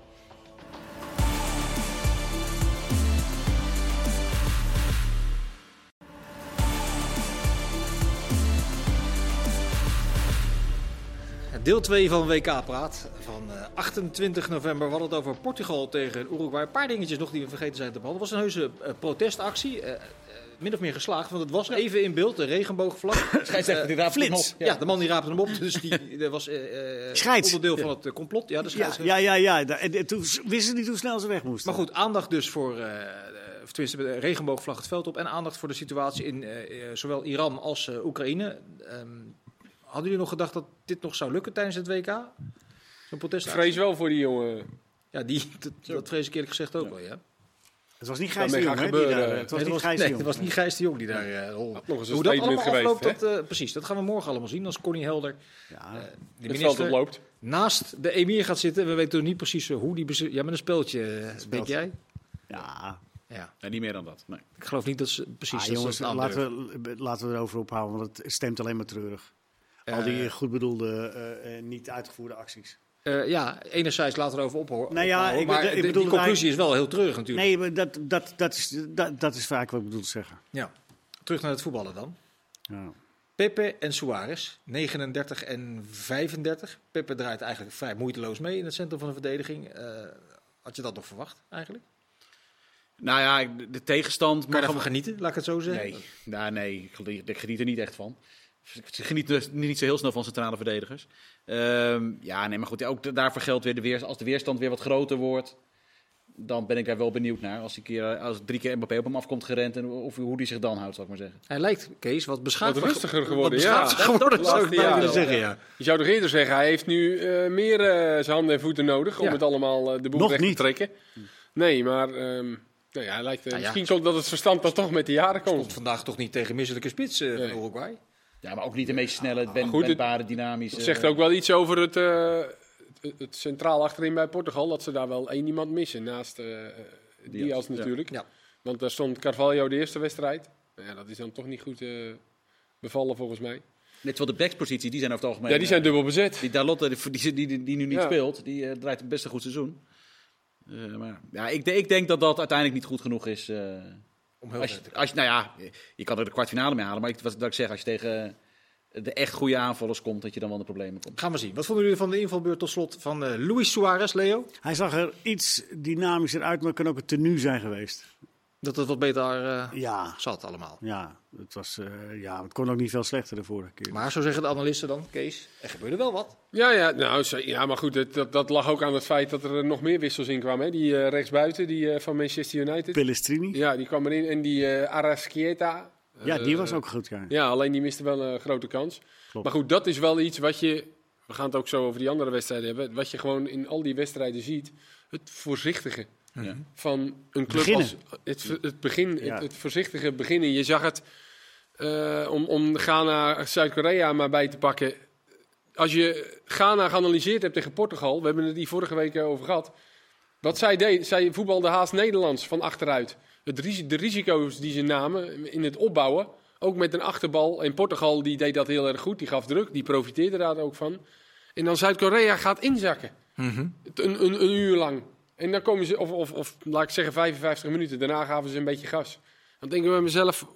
Deel twee van W K-praat van uh, achtentwintig november. We hadden het over Portugal tegen Uruguay. Een paar dingetjes nog die we vergeten zijn te behandelen. Het was een heuse uh, protestactie. Uh, uh, min of meer geslaagd, want het was even in beeld. De regenboogvlag. Scheidsrechter die raapte hem Flits. op. Ja, de man die raapte hem op. Dus die dat was uh, uh, Scheids. onderdeel van het uh, complot. Ja, de Ja, scheidsrechter. ja, ja. ja. En, en toen wisten ze niet hoe snel ze weg moesten. Maar goed, aandacht dus voor, uh, of tenminste de regenboogvlag het veld op. En aandacht voor de situatie in uh, uh, zowel Iran als uh, Oekraïne. Um, hadden jullie nog gedacht dat dit nog zou lukken tijdens het W K? Zo'n Ik protestactie? vrees wel voor die jongen. Ja, die, dat, dat vrees ik eerlijk gezegd ook wel, ja. Het was niet Gijs de Daarmee Jong, gaat hè, die gebeuren. daar, het was Nee, niet dat Gijs de nee, Jong. het was niet Gijs de Jong die daar uh, rolde. Nog eens een Hoe dat statement allemaal geweest, afloopt, hè? dat, uh, precies, dat gaan we morgen allemaal zien. Als Connie Helder, Ja. uh, de Het veld minister, oploopt. naast de emir gaat zitten. We weten nog niet precies uh, hoe die... bes- Ja, met een speeltje, uh, denk jij? Ja, Ja, Nee, niet meer dan dat. Nee. ik geloof niet dat ze precies... ah, dat ze jongens, dat aandurven. laten we, laten we erover ophouden, want het stemt alleen maar treurig. Ja, Al die ja. goed bedoelde, uh, uh, niet uitgevoerde acties. Uh, ja, enerzijds laten we erover ophoren. Nou ja, ik, maar ik de, bedoel die conclusie is wel heel treurig natuurlijk. Nee, maar dat, dat, dat, is, dat, dat is vaak wat ik bedoel te zeggen. Ja. Terug naar het voetballen dan. Ja. Pepe en Suarez, negenendertig en vijfendertig. Pepe draait eigenlijk vrij moeiteloos mee in het centrum van de verdediging. Uh, had je dat nog verwacht eigenlijk? Nou ja, de tegenstand... Kan je ervan genieten, laat ik het zo zeggen? Nee, nou, nee ik, ik geniet er niet echt van. Ik geniet dus niet zo heel snel van centrale verdedigers. Um, ja, nee, maar goed, ook daarvoor geldt weer de weerstand. Als de weerstand weer wat groter wordt, dan ben ik daar wel benieuwd naar. Als, die keer, als drie keer Mbappé op hem afkomt gerend en of, hoe die zich dan houdt, zal ik maar zeggen. Hij lijkt, Kees, wat beschaafd. Wat rustiger geworden, wat ja. geworden, dat zou ik ja, zeggen, ja. Je zou toch eerder zeggen, hij heeft nu uh, meer uh, zijn handen en voeten nodig om ja. het allemaal uh, de boel Nog recht niet. te trekken. Nee, maar um, nou ja, hij lijkt, uh, nou ja. misschien komt dat het verstand dan toch met de jaren komt. Komt vandaag toch niet tegen misselijke spits uh, nee. van Uruguay? Ja, maar ook niet de meest snelle, ben, goed, wendbare, dynamische... Het zegt ook wel iets over het, uh, het, het centraal achterin bij Portugal, dat ze daar wel één iemand missen, naast uh, Diaz, Diaz natuurlijk. Ja. Want daar stond Carvalho de eerste wedstrijd. Nou ja, dat is dan toch niet goed uh, bevallen volgens mij. Net wel de backspositie, die zijn over het algemeen... Ja, die zijn dubbel bezet. Die Dalot, die, die, die, die nu niet ja. speelt, die uh, draait een best een goed seizoen. Uh, maar ja, ik, ik denk dat dat uiteindelijk niet goed genoeg is... Uh, Om heel als je, als je, nou ja, je kan er de kwartfinale mee halen, maar ik, wat dat ik zeg, als je tegen de echt goede aanvallers komt, dat je dan wel in de problemen komt. Gaan we zien. Wat vonden jullie van de invalbeurt tot slot van uh, Luis Suarez, Leo? Hij zag er iets dynamischer uit, maar het kan ook een tenue zijn geweest. Dat het wat beter uh, Ja, zat allemaal. ja, het was, uh, ja, het kon ook niet veel slechter de vorige keer. Maar zo zeggen de analisten dan, Kees, er gebeurde wel wat. Ja, ja, nou, ja maar goed, het, dat, dat lag ook aan het feit dat er nog meer wissels in kwamen. Hè? Die uh, rechtsbuiten, die uh, van Manchester United. Pelestrini? Ja, die kwam erin. En die uh, Arrascaeta. Ja, die uh, was ook goed. Ja, Ja, alleen die miste wel een grote kans. Klopt. Maar goed, dat is wel iets wat je... We gaan het ook zo over die andere wedstrijden hebben. Wat je gewoon in al die wedstrijden ziet. Het voorzichtige Ja. van een club Beginnen. als... Het, het begin, Ja. het, het voorzichtige beginnen. Je zag het... Uh, om, om Ghana, Zuid-Korea maar bij te pakken. Als je Ghana geanalyseerd hebt tegen Portugal... We hebben het die vorige week over gehad. Wat zij deed, zij voetbalde haast Nederlands van achteruit. Het, de risico's die ze namen in het opbouwen... Ook met een achterbal. En Portugal die deed dat heel erg goed. Die gaf druk. Die profiteerde daar ook van. En dan Zuid-Korea gaat inzakken. Mm-hmm. Een, een, een uur lang. En dan komen ze, of, of, of laat ik zeggen vijfenvijftig minuten. Daarna gaven ze een beetje gas. Dan denk ik bij mezelf...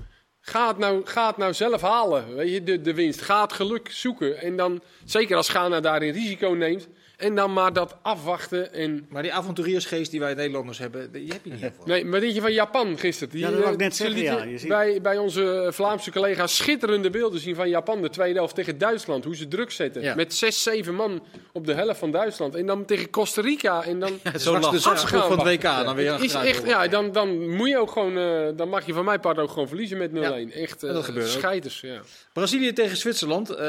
Ga het nou, ga het nou zelf halen. Weet je, de, de winst. Ga het geluk zoeken. En dan, zeker als Ghana daarin risico neemt... En dan maar dat afwachten en... Maar die avonturiersgeest die wij Nederlanders hebben, die heb je niet heel veel. Nee, maar dit je van Japan gisteren? Die, Ja, dat wou ik eh, net ze zeggen, lieten ja. Je ziet- Bij, bij onze Vlaamse collega's schitterende beelden zien van Japan. De tweede helft tegen Duitsland. Hoe ze druk zetten. Ja. Met zes, zeven man op de helft van Duitsland. En dan tegen Costa Rica. En dan... Ja, straks de zwakste groep van het W K. Dan weer Het is achteruit echt, rollen. ja, dan, dan moet je ook gewoon... uh, dan mag je van mijn part ook gewoon verliezen met nul een. Echt uh, En dat gebeurt ook. scheiters, ja. Brazilië tegen Zwitserland. Uh,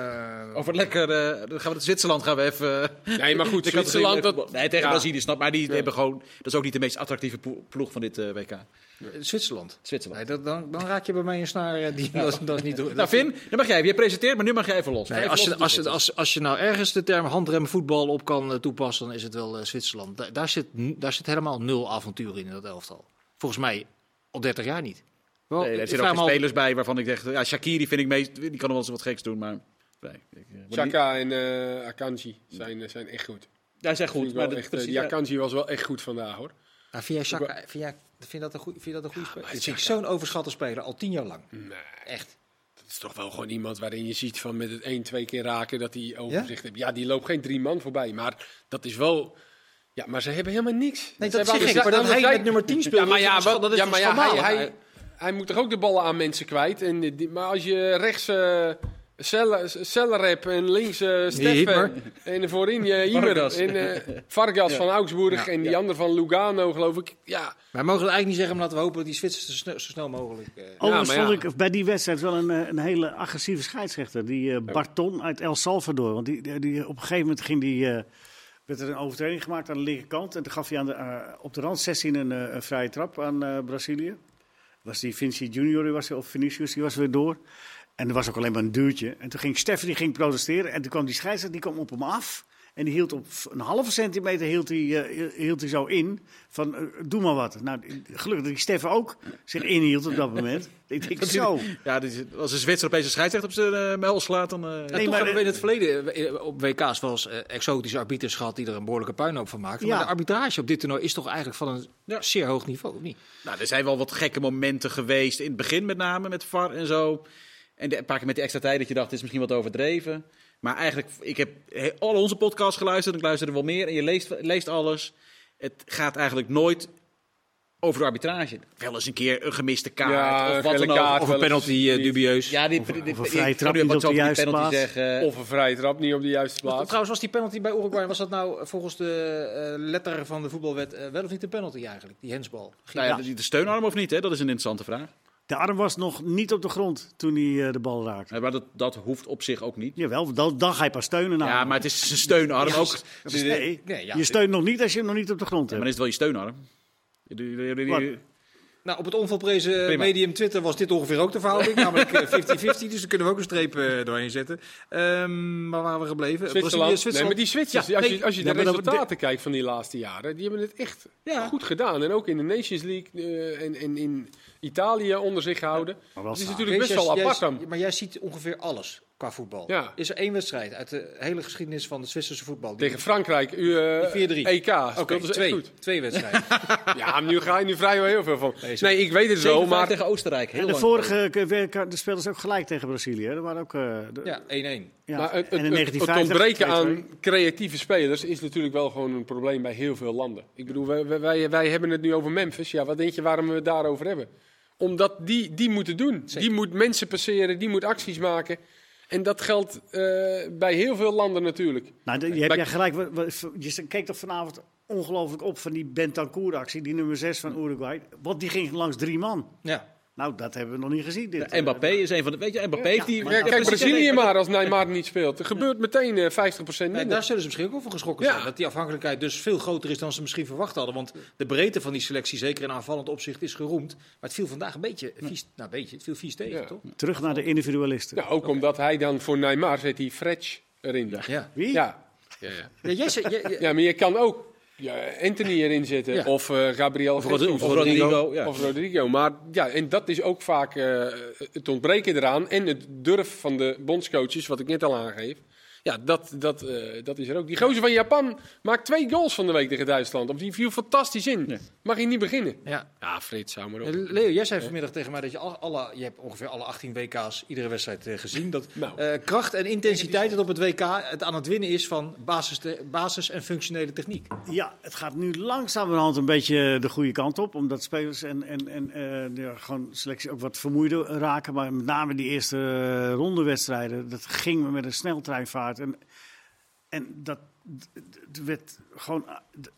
Over lekker, uh, dan gaan we naar Zwitserland gaan we even... Uh, Nee, maar goed, ik had het Zwitserland... tegen- Dat, nee, tegen ja. Brazilië, snap maar. Die Ja. hebben gewoon, dat is ook niet de meest attractieve plo- ploeg van dit uh, W K. Zwitserland. Zwitserland. Nee, dat, dan, dan raak je bij mij een snaar. uh, Die, dat, dat is niet door. Nou, Finn, dan mag jij. Je presenteert, maar nu mag jij even los. Nee, Even als, los je, op als, de je, als, als je nou ergens de term handremvoetbal op kan uh, toepassen, dan is het wel uh, Zwitserland. Da- daar, zit, n- daar zit helemaal nul avontuur in, in dat elftal. Volgens mij al dertig jaar niet. Wel, Nee, er ik zitten vraag ook me al- spelers bij waarvan ik zeg... Ja, Shaqiri vind ik meest... Die kan nog wel eens wat geks doen, maar... Nee, ik, uh, maar die- Chaka en uh, Akanji zijn, uh, zijn echt goed. Hij is echt Vind goed, ik maar... wel dat- echt, uh, precies, die ja. Akanji was wel echt goed vandaag, hoor. Ah, vind, jij Chaka, vind, jij, vind je dat een goede, vind je dat een goede speler? maar Dat vind ik Chaka- zo'n overschatte speler, al tien jaar lang. Nee. Echt. Dat is toch wel gewoon iemand waarin je ziet van met het één, twee keer raken dat hij overzicht Ja? heeft. Ja, die loopt geen drie man voorbij, maar dat is wel... Ja, maar ze hebben helemaal niks. Nee, Ze dat hebben zeg ik. aan de- Maar aan dat de hij zij- met nummer tien speelt, Ja, maar ja, dat is wat- dat is ja, toch maar ja, hij, schandalig? hij, hij moet toch ook de ballen aan mensen kwijt. En, die- die- maar als je rechts uh, Cellerep en links uh, Steffen Hitmer. en voorin je Imer Vargas. en uh, Vargas van Augsburg Ja, en die ja. ander van Lugano, geloof ik. Ja, Wij mogen het eigenlijk niet zeggen, maar laten we hopen dat die Zwitsers zo snel, zo snel mogelijk... Uh, Overigens maar ja. vond ik bij die wedstrijd wel een, eh, een hele agressieve scheidsrechter. Die eh, Barton uit El Salvador. Want die, die, die- op een gegeven moment ging die, eh, werd er een overtreding gemaakt aan de linkerkant. En toen gaf hij aan de, eh, op de rand zestien een, eh, een vrije trap aan eh, Brazilië. Was die Vinci Junior, die was, of Vinicius, die was weer door. En er was ook alleen maar een duwtje. En toen ging Steffen die ging protesteren. En toen kwam die scheidsrechter die kwam op hem af. En die hield op een halve centimeter hield hij, uh, hield hij zo in. Van, uh, doe maar wat. Nou, gelukkig dat die Steffen ook zich inhield op dat moment. Ik denk zo. Ja, als een Zwitser opeens een scheidsrechter op zijn uh, mel slaat, dan... Uh, Ja, Nee, toch maar- hebben we in het verleden op W K's wel eens uh, exotische arbiters gehad die er een behoorlijke puinhoop van maken. Ja. Maar de arbitrage op dit toernooi is toch eigenlijk van een Ja. zeer hoog niveau, of niet? Nou, er zijn wel wat gekke momenten geweest. In het begin met name, met V A R en zo. En de, een paar keer met die extra tijd dat je dacht, het is misschien wat overdreven. Maar eigenlijk, ik heb he- al onze podcasts geluisterd. Ik luister er wel meer en je leest, leest alles. Het gaat eigenlijk nooit over de arbitrage. Wel eens een keer een gemiste kaart Ja, of een wat gele dan ook. kaart. Of wel een eens penalty uh, niet. dubieus. Ja, die, Of- die, die, of een die- vrije ik trap zou nu niet wat op de over die juiste penalty plaats. zeggen. Of een vrije trap niet op de juiste plaats. Trouwens, was die penalty bij Uruguay, was dat nou volgens de uh, letter van de voetbalwet uh, wel of niet een penalty eigenlijk? Die hensbal. Ging Nou ja, ja. de, de steunarm of niet, hè? Dat is een interessante vraag. De arm was nog niet op de grond toen hij uh, de bal raakte. Maar dat, dat hoeft op zich ook niet. Jawel, dan, dan ga je pas steunen. Ja, maar het is een steunarm ook. Nee, Nee, ja, je steunt nog niet als je hem nog niet op de grond Ja, maar hebt. dan is het wel je steunarm. Die- die- die- die- Wat? Nou, op het onvolprezen Prima. medium Twitter was dit ongeveer ook de verhouding. Namelijk uh, vijftig vijftig, dus daar kunnen we ook een streep uh, doorheen zetten. Um, waar waren we gebleven? Zwitserland. Brazilië, Nee, maar die Zwitsers, Ja, als, nee. je, als je Ja, de maar dat- resultaten kijkt van die laatste jaren, die hebben het echt Ja. goed gedaan. En ook in de Nations League uh, en, en in Italië onder zich gehouden. Maar wel Het is saai. natuurlijk best Kees, wel jij- apart jij- dan. Maar jij ziet ongeveer alles qua voetbal. Ja. Is er één wedstrijd uit de hele geschiedenis van de Zwitserse voetbal? die- Tegen Frankrijk, u, uh, vier drie. E K, Oké, speelden ze echt twee, goed. twee wedstrijden. Ja, maar nu ga je nu vrij wel heel veel van. Nee, zo- Nee, ik weet het zeven wel, vijf maar tegen Oostenrijk. Heel En de lang vorige keer de speelden ze ook gelijk tegen Brazilië. Hè? Er waren ook, uh, de, ja, één één. ja. Maar het, en in het, het, negentien het vijftig ontbreken twee twee. aan creatieve spelers is natuurlijk wel gewoon een probleem bij heel veel landen. Ik bedoel, wij, wij, wij hebben het nu over Memphis. Ja, wat denk je waarom we het daarover hebben? Omdat die, die moeten doen. Zeker. Die moet mensen passeren, die moet acties maken. En dat geldt uh, bij heel veel landen natuurlijk. Nou, de- je hebt Bij- jij gelijk. wa- wa- Je keek toch vanavond ongelooflijk op van die Bentancur-actie, die nummer zes van Uruguay. Want die ging langs drie man. Ja. Nou, dat hebben we nog niet gezien. Dit, Ja, Mbappé is een van de... Weet je, Mbappé heeft die... Ja, kijk, precies- Brazilië maar als Neymar niet speelt. Er gebeurt meteen uh, vijftig procent Nee, minder. daar zullen ze misschien ook wel van geschrokken Ja. zijn. Dat die afhankelijkheid dus veel groter is dan ze misschien verwacht hadden. Want de breedte van die selectie, zeker in aanvallend opzicht, is geroemd. Maar het viel vandaag een beetje vies, nou, een beetje, het viel vies tegen, Ja. toch? Terug naar de individualisten. Ja, ook omdat hij dan voor Neymar zet die Fretch erin. Ja. Ja. Wie? Ja. Ja, ja. Ja, jij zei, jij- jij- ja, maar je kan ook ja, Anthony erin zetten. Ja. Of uh, Gabriel Of Rod- Jesus. of Rodrigo, ja. Of Rodrigo. Maar ja, en dat is ook vaak uh, het ontbreken eraan. En het durf van de bondscoaches, wat ik net al aangeef. Ja, dat, dat, uh, dat is er ook. Die gozer van Japan maakt twee goals van de week tegen Duitsland. Of die viel fantastisch in. Ja. Mag je niet beginnen? ja. Ja, Frits, hou maar op. Eh, Leo, jij zei vanmiddag tegen mij dat je, alle, alle, je hebt ongeveer alle achttien W K's, iedere wedstrijd eh, gezien. Dat Nou. eh, kracht en intensiteit het op het W K het aan het winnen is van basis, basis en functionele techniek. Ja, het gaat nu langzamerhand een beetje de goede kant op. Omdat spelers en, en, en eh, de, gewoon selectie ook wat vermoeider raken. Maar met name die eerste uh, rondewedstrijden, dat ging met een sneltreinvaart. En, en dat d- d- werd gewoon... d-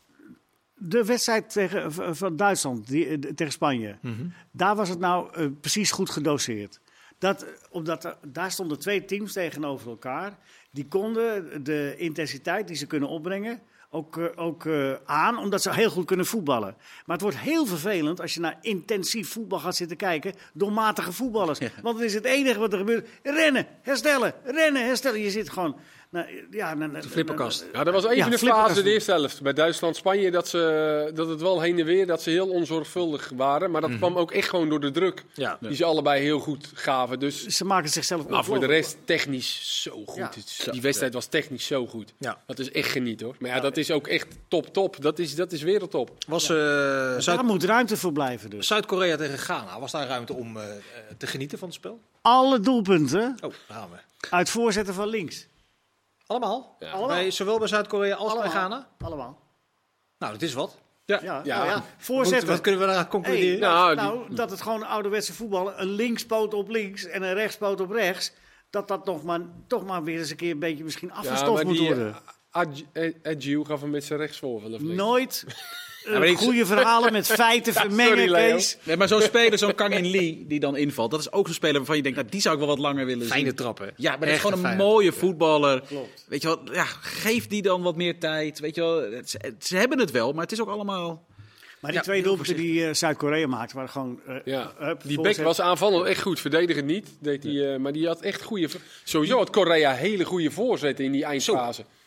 De wedstrijd tegen, v- van Duitsland die, eh, tegen Spanje, daar was het nou eh, precies goed gedoseerd. Dat, omdat er, daar stonden twee teams tegenover elkaar. Die konden de intensiteit die ze kunnen opbrengen ook, eh, ook eh, aan, omdat ze heel goed kunnen voetballen. Maar het wordt heel vervelend als je naar intensief voetbal gaat zitten kijken door matige voetballers. Want het is het enige wat er gebeurt. Rennen, herstellen, rennen, herstellen. Je zit gewoon... Nou, ja, nou, nou, flipperkast. Ja, er was even Ja, een flipperkast. fase de eerste helft bij Duitsland-Spanje dat, ze, dat het wel heen en weer, dat ze heel onzorgvuldig waren. Maar dat kwam ook echt gewoon door de druk Ja. die ze allebei heel goed gaven. Dus Ze maken zichzelf nou, voor de ongelooflijk. rest technisch zo goed. Ja. Het is- die wedstrijd was technisch zo goed. Ja. Dat is echt geniet hoor. Maar ja, dat is ook echt top top. Dat is, dat is wereldtop. Was eh, Daar Zuid- moet ruimte voor blijven dus. Zuid-Korea tegen Ghana, was daar ruimte om eh, eh, te genieten van het spel? Alle doelpunten Oh, daar gaan we. uit voorzetten van links. Allemaal? Ja. Allemaal. Bij, zowel bij Zuid-Korea als bij Allemaal. Ghana? Allemaal. Nou, dat is wat. Ja, Ja. nou ja. Goed, Voorzetten. wat kunnen we daar Hey, concluderen? nou, Nou, nou, dat het gewoon ouderwetse voetbal, een linkspoot op links en een rechtspoot op rechts, dat dat nog maar, toch maar weer eens een keer een beetje misschien afgestoft moet worden. Adjiu gaf hem met zijn rechtsvoor van de vlees. Nooit uh, maar ik- goede verhalen met feiten vermengen, sorry, Leo. Kees. Nee, maar zo'n speler, zo'n Kang In Lee, die dan invalt, dat is ook zo'n speler waarvan je denkt, nou, die zou ik wel wat langer willen Fijne zien. trappen. Ja, maar dat is Echt gewoon een fijne mooie trap, ja. voetballer. Klopt. Weet je wel, ja, geef die dan wat meer tijd. Weet je wel, het- ze, ze hebben het wel, maar het is ook allemaal... Maar die Ja, twee heel doelpunten die uh, Zuid-Korea maakte, waren gewoon... Uh, Ja, hup, die bek voorzet. was aanvallend echt goed, verdedigen niet. Deed hij, uh, maar die had echt goede... Sowieso had Korea hele goede voorzetten in die eindfase.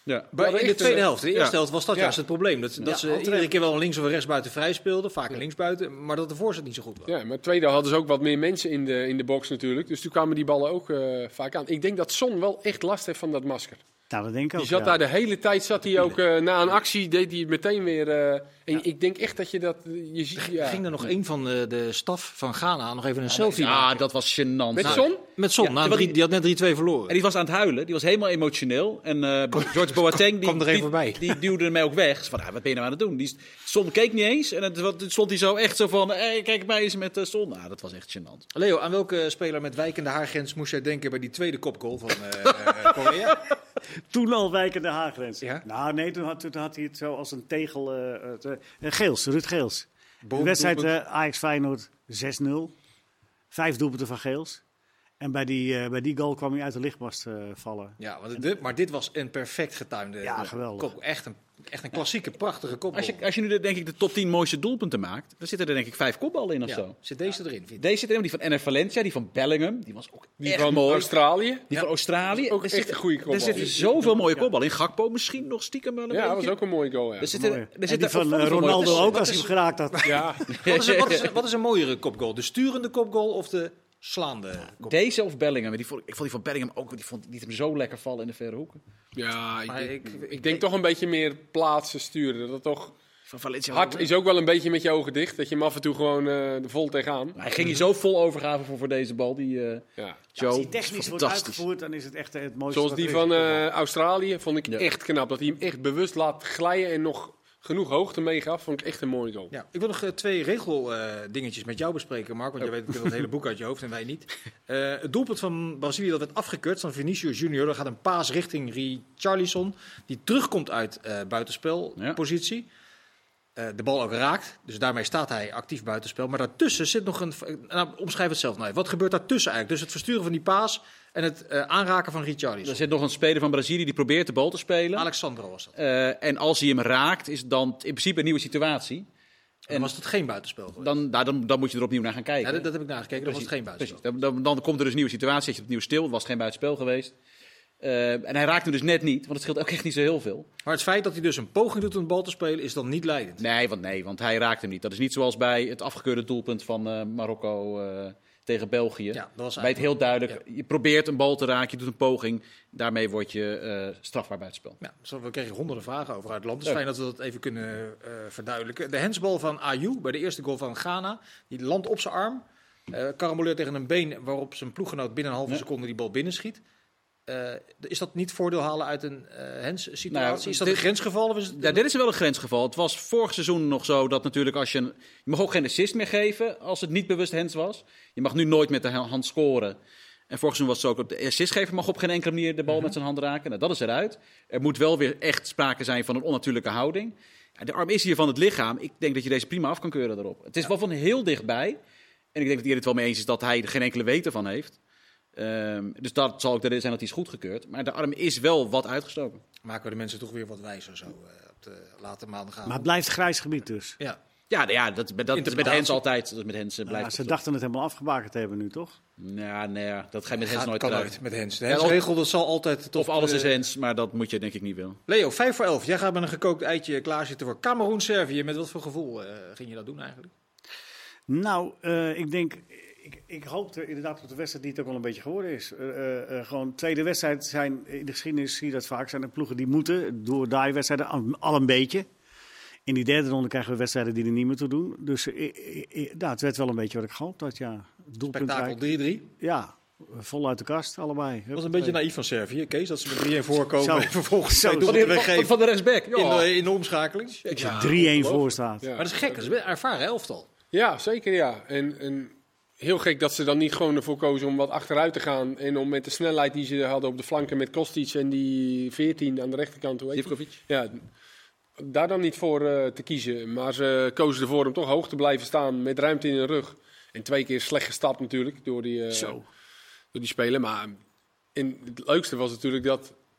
Ja. Bij, in de echt, tweede eh, helft, de eerste ja. helft, was dat Ja. juist het probleem. Dat, dat Ja, ze altijd. iedere keer wel een links of een rechtsbuiten vrij speelden. Vaak een linksbuiten, maar dat de voorzet niet zo goed was. Ja, maar tweede hadden ze ook wat meer mensen in de, in de box natuurlijk. Dus toen kwamen die ballen ook uh, vaak aan. Ik denk dat Son wel echt last heeft van dat masker. Nou, dat denk ik ook. Die zat ja. daar de hele tijd, zat hij ook uh, na een actie, deed hij het meteen weer. Uh, en Ja. ik denk echt dat je dat, uh, je ziet, ja. Ging er nog een van de, de staf van Ghana nog even een selfie Ja, maken? dat was gênant. Met Nou, Son? Met Son, Ja, nou, terwijl drie- die- die had net drie twee verloren. En die was aan het huilen, die was helemaal emotioneel. En uh, George Boateng, die, Kwam er even die, voorbij. die duwde hem ook weg. Dus van, ah, wat ben je nou aan het doen? Die Son keek niet eens. En het, wat, stond hij zo echt zo van, hey, kijk mij eens met uh, Son. Nou, dat was echt gênant. Leo, aan welke speler met wijkende haargrens moest jij denken bij die tweede kopgoal van uh, uh, Korea? Toen al wijkende haargrens. Ja? Nou, nee, toen had, toen had hij het zo als een tegel. uh, het, uh, Geels, Ruud Geels. De Boven- wedstrijd doelpunt. uh, Ajax Feyenoord zes nul. Vijf doelpunten van Geels. En bij die, uh, bij die goal kwam hij uit de lichtmast uh, vallen. Ja, want dit, maar dit was een perfect getuimde Ja, geweldig. kop. Echt een, echt een klassieke, prachtige kopgoal. Als je, als je nu de, denk ik de top tien mooiste doelpunten maakt, dan zitten er denk ik vijf kopballen in of ja, zo. zit deze erin, vind ik. Deze zit erin, die van N R Valencia, die van Bellingham, die was ook Die echt van mooi. Australië. Die van Australië. Ook Er echt zitten- een goede kopbal. Er zitten zoveel mooie kopballen in. Gakpo misschien nog stiekem wel een Ja, dat was beetje. ook een mooie goal. Ja. Er zitten, Mooi. er En zitten die van uh, opvallend veel mooie- Ronaldo Wat ook, is- als hij hem geraakt had. Ja, Wat is, wat, is, wat is een mooiere kopgoal? De sturende kopgoal of de slaande kopgoal? Deze of Bellingham? Die vond, ik vond die van Bellingham ook, die vond die liet hem zo lekker vallen in de verre hoeken. ja ik, Maar denk, ik- ik, ik- denk toch een beetje meer plaatsen sturen. Dat het toch Van Valencia. hard is ook wel een beetje met je ogen dicht. Dat je hem af en toe gewoon uh, er vol tegenaan. Hij ging hier zo vol overgave voor, voor deze bal, die uh, Ja. Joe. Als die technisch wordt Fantastisch. uitgevoerd, dan is het echt het mooiste. Zoals wat die er is. van uh, Australië vond ik Ja. echt knap. Dat hij hem echt bewust laat glijden en nog genoeg hoogte meegaf. Vond ik echt een mooie goal. Ja, ik wil nog uh, twee regeldingetjes met jou bespreken, Mark. Want jij weet natuurlijk het hele boek uit je hoofd en wij niet. Uh, het doelpunt van Brazilië dat werd afgekeurd van Vinicius Junior. Er gaat een paas richting Richarlison. Die terugkomt uit uh, buitenspelpositie. Uh, de bal ook raakt. Dus daarmee staat hij actief buitenspel. Maar daartussen zit nog een... Nou, omschrijf het zelf nou even. Wat gebeurt daartussen eigenlijk? Dus het versturen van die paas en het uh, aanraken van Richarlison. Er zit nog een speler van Brazilië die probeert de bal te spelen. Alexandro was dat. Uh, en als hij hem raakt, is het dan in principe een nieuwe situatie. En dan was het geen buitenspel geweest. Dan, nou, dan, dan moet je er opnieuw naar gaan kijken. Ja, dat, dat heb ik nagekeken. Dan was het geen buitenspel. Precies. Dan, dan, dan komt er dus een nieuwe situatie, zet je opnieuw stil. Het was geen buitenspel geweest. Uh, en hij raakt hem dus net niet, want het scheelt ook echt niet zo heel veel. Maar het feit dat hij dus een poging doet om de bal te spelen, is dan niet leidend. Nee, want, nee, want hij raakt hem niet. Dat is niet zoals bij het afgekeurde doelpunt van uh, Marokko uh, tegen België. Ja, dat was bij het heel duidelijk, ja. je probeert een bal te raken, je doet een poging. Daarmee word je uh, strafbaar buitenspel. Ja, dus we kregen honderden vragen over uit het land. Het is Ja. fijn dat we dat even kunnen uh, verduidelijken. De handsbal van Ayew bij de eerste goal van Ghana. Die landt op zijn arm. Uh, karamboleert tegen een been waarop zijn ploeggenoot binnen een halve Ja. seconde die bal binnenschiet. Uh, is dat niet voordeel halen uit een uh, hands-situatie? Nou, is dat dit- een grensgeval? Of is het... Ja, dit is wel een grensgeval. Het was vorig seizoen nog zo dat natuurlijk als je... Een, je mag ook geen assist meer geven als het niet bewust hands was. Je mag nu nooit met de hand scoren. En vorig seizoen was het ook... De assistgever mag op geen enkele manier de bal Mhm. met zijn hand raken. Nou, dat is eruit. Er moet wel weer echt sprake zijn van een onnatuurlijke houding. Ja, de arm is hier van het lichaam. Ik denk dat je deze prima af kan keuren daarop. Het is wel van heel dichtbij. En ik denk dat iedereen het wel mee eens is dat hij er geen enkele weten van heeft. Um, dus dat zal ook de reden zijn dat hij is goedgekeurd. Maar de arm is wel wat uitgestoken. Maken we de mensen toch weer wat wijzer zo uh, op de late maanden gaan. Maar het blijft grijs gebied dus. Ja. Ja, nou ja, dat, dat is met Interpretatie. Hens altijd. Dat is met Hens uh, Ja, blijft ze het dachten het helemaal afgebakend te hebben nu, toch? Ja, nee, ja, dat ga je met Hens Gaat- nooit kan eruit. nooit met Hens. De Ja, Hens-regel, dat zal altijd... Tot, Of alles uh, is Hens, maar dat moet je denk ik niet willen. Leo, vijf voor elf. Jij gaat met een gekookt eitje klaarzitten voor Cameroen-Servië. Met wat voor gevoel uh, ging je dat doen eigenlijk? Nou, uh, ik denk... Ik, ik hoopte inderdaad dat de wedstrijd die het ook wel een beetje geworden is. Uh, uh, uh, gewoon tweede wedstrijd zijn, in de geschiedenis zie je dat vaak, zijn er ploegen die moeten, door die wedstrijden al, al een beetje. In die derde ronde krijgen we wedstrijden die er niet meer toe doen. Dus uh, uh, uh, nou, het werd wel een beetje wat ik gehoopt had, ja. Doelpunt Spektakel rijk. drie drie. Ja, vol uit de kast, allebei. Dat was een beetje naïef van Servië, Kees. Dat ze met drie een voorkomen Zo. en vervolgens Zo. twee Van doelpunten Van, weggeven van de rechtsback. Ja. in, de, in de omschakeling. Ja, drie-een voor staat. Ja. Maar dat is gek, dat is een ervaren elftal. Ja, zeker ja. En, en heel gek dat ze dan niet gewoon ervoor kozen om wat achteruit te gaan. En om met de snelheid die ze hadden op de flanken met Kostic en die veertien aan de rechterkant. Hoe heet die? Zivkovic. Ja, daar dan niet voor uh, te kiezen. Maar ze kozen ervoor om toch hoog te blijven staan met ruimte in hun rug. En twee keer slecht gestapt natuurlijk door die, uh, Zo. door die speler. Maar en het leukste was natuurlijk dat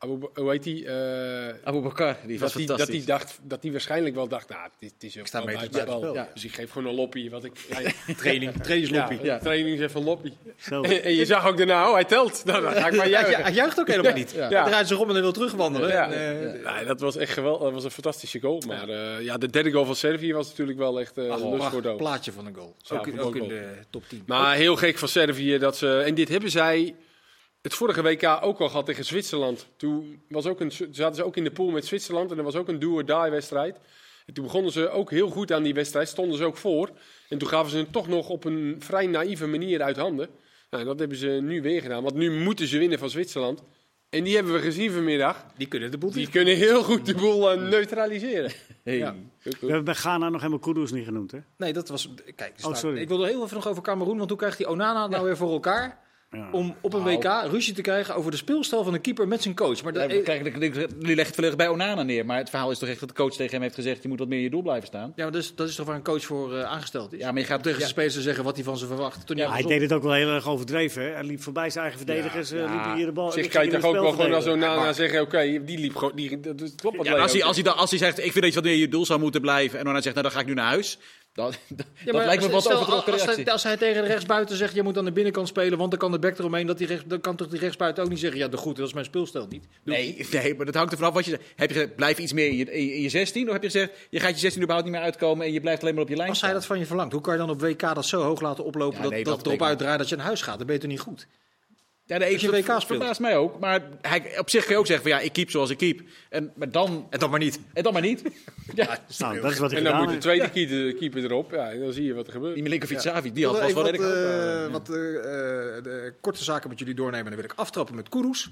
Abu, hoe heet die? Uh, Abu Bakar, die was dat die, fantastisch. dat die dacht, dat die waarschijnlijk wel dacht, nou, dit, dit is ook sta wel mee uit te het spel. spel. Ja. Dus ik geef gewoon een loppie. Wat ik, ja, Training, trainingsloppie. ja, ja. Training is even een loppie. Zo. En, en je zag ook daarna, oh, hij telt. Nou, dan ga ik maar juichen. Ja, hij juicht ook helemaal niet. Ja. Hij draait zich om en dan wil terugwandelen. Ja. En, uh, Nee, dat was echt geweldig. Dat was een fantastische goal. Maar uh, ja, de derde goal van Servië was natuurlijk wel echt uh, oh, lust voor dood. plaatje van een goal. Ja, ook in, ook in de top tien. Maar heel gek van Servië dat ze... En dit hebben zij het vorige W K ook al gehad tegen Zwitserland. Toen was ook een, zaten ze ook in de pool met Zwitserland. En er was ook een do-or-die wedstrijd. En toen begonnen ze ook heel goed aan die wedstrijd. Stonden ze ook voor. En toen gaven ze het toch nog op een vrij naïeve manier uit handen. Nou, dat hebben ze nu weer gedaan. Want nu moeten ze winnen van Zwitserland. En die hebben we gezien vanmiddag. Die kunnen de boel Die niet. kunnen heel goed de boel uh, neutraliseren. Hey. Ja. We hebben bij Ghana nog helemaal Kudus niet genoemd, hè? Nee, dat was... Kijk, Oh, sorry. ik wilde heel even nog over Cameroen. Want hoe krijgt die Onana nou weer voor elkaar... Ja. om op een Nou. W K ruzie te krijgen over de speelstijl van de keeper met zijn coach. Maar dat, Ja, kijk, nu legt het volledig bij Onana neer. Maar het verhaal is toch echt dat de coach tegen hem heeft gezegd... je moet wat meer in je doel blijven staan. ja, maar dat is, dat is toch waar een coach voor uh, aangesteld is? Ja, maar je gaat tegen ja, zijn spelers te zeggen wat hij van ze verwacht. Toen Ja, hij andersom. deed het ook wel heel erg overdreven. Hè? Hij liep voorbij zijn eigen verdedigers. Ja, eh, ja. liep hier de bal. Zeg, liep kan je in toch het ook wel spel gewoon als verdedigen. Onana zeggen... Oké, okay, die liep gewoon... Die, dat, dat klopt wat ja, Leo als, hij, ook als, hij, dan- als hij zegt, ik vind dat je wat meer in je doel zou moeten blijven... en Onana zegt, nou dan ga ik nu naar huis... Dat, dat, Ja, dat lijkt me wat stel, overtrokken als, reactie. hij, als hij tegen de rechtsbuiten zegt, je moet aan de binnenkant spelen, want dan kan de back eromheen, dat die rechts, dan kan toch die rechtsbuiten ook niet zeggen, ja, de goed, dat is mijn speelstijl niet. Doe. Nee, nee, maar dat hangt er vanaf wat je zegt. Heb je gezegd, blijf iets meer in je, in je zestien? Of heb je gezegd, je gaat je zestien überhaupt niet meer uitkomen... en je blijft alleen maar op je lijn Als hij staan? dat van je verlangt, hoe kan je dan op W K dat zo hoog laten oplopen Ja, dat, nee, dat, dat het erop denk ik. uitdraait dat je naar huis gaat? Dan ben je toch niet goed? Ja, nee, als je dat W K speelt. verbaast mij ook. Maar hij, op zich kun je ook zeggen van ja, ik keep zoals ik keep. En, maar dan, En dan maar niet. en dan maar niet. Ja, Nou, dat is wat hij En dan gedaan moet de heeft. tweede keeper, keeper erop. Ja, en dan zie je wat er gebeurt. die Milinkovic Savic, die had Ik was wil wel even redelijk wat, hoog. eh, wat eh, eh, de korte zaken met jullie doornemen. Dan wil ik aftrappen met Kudus.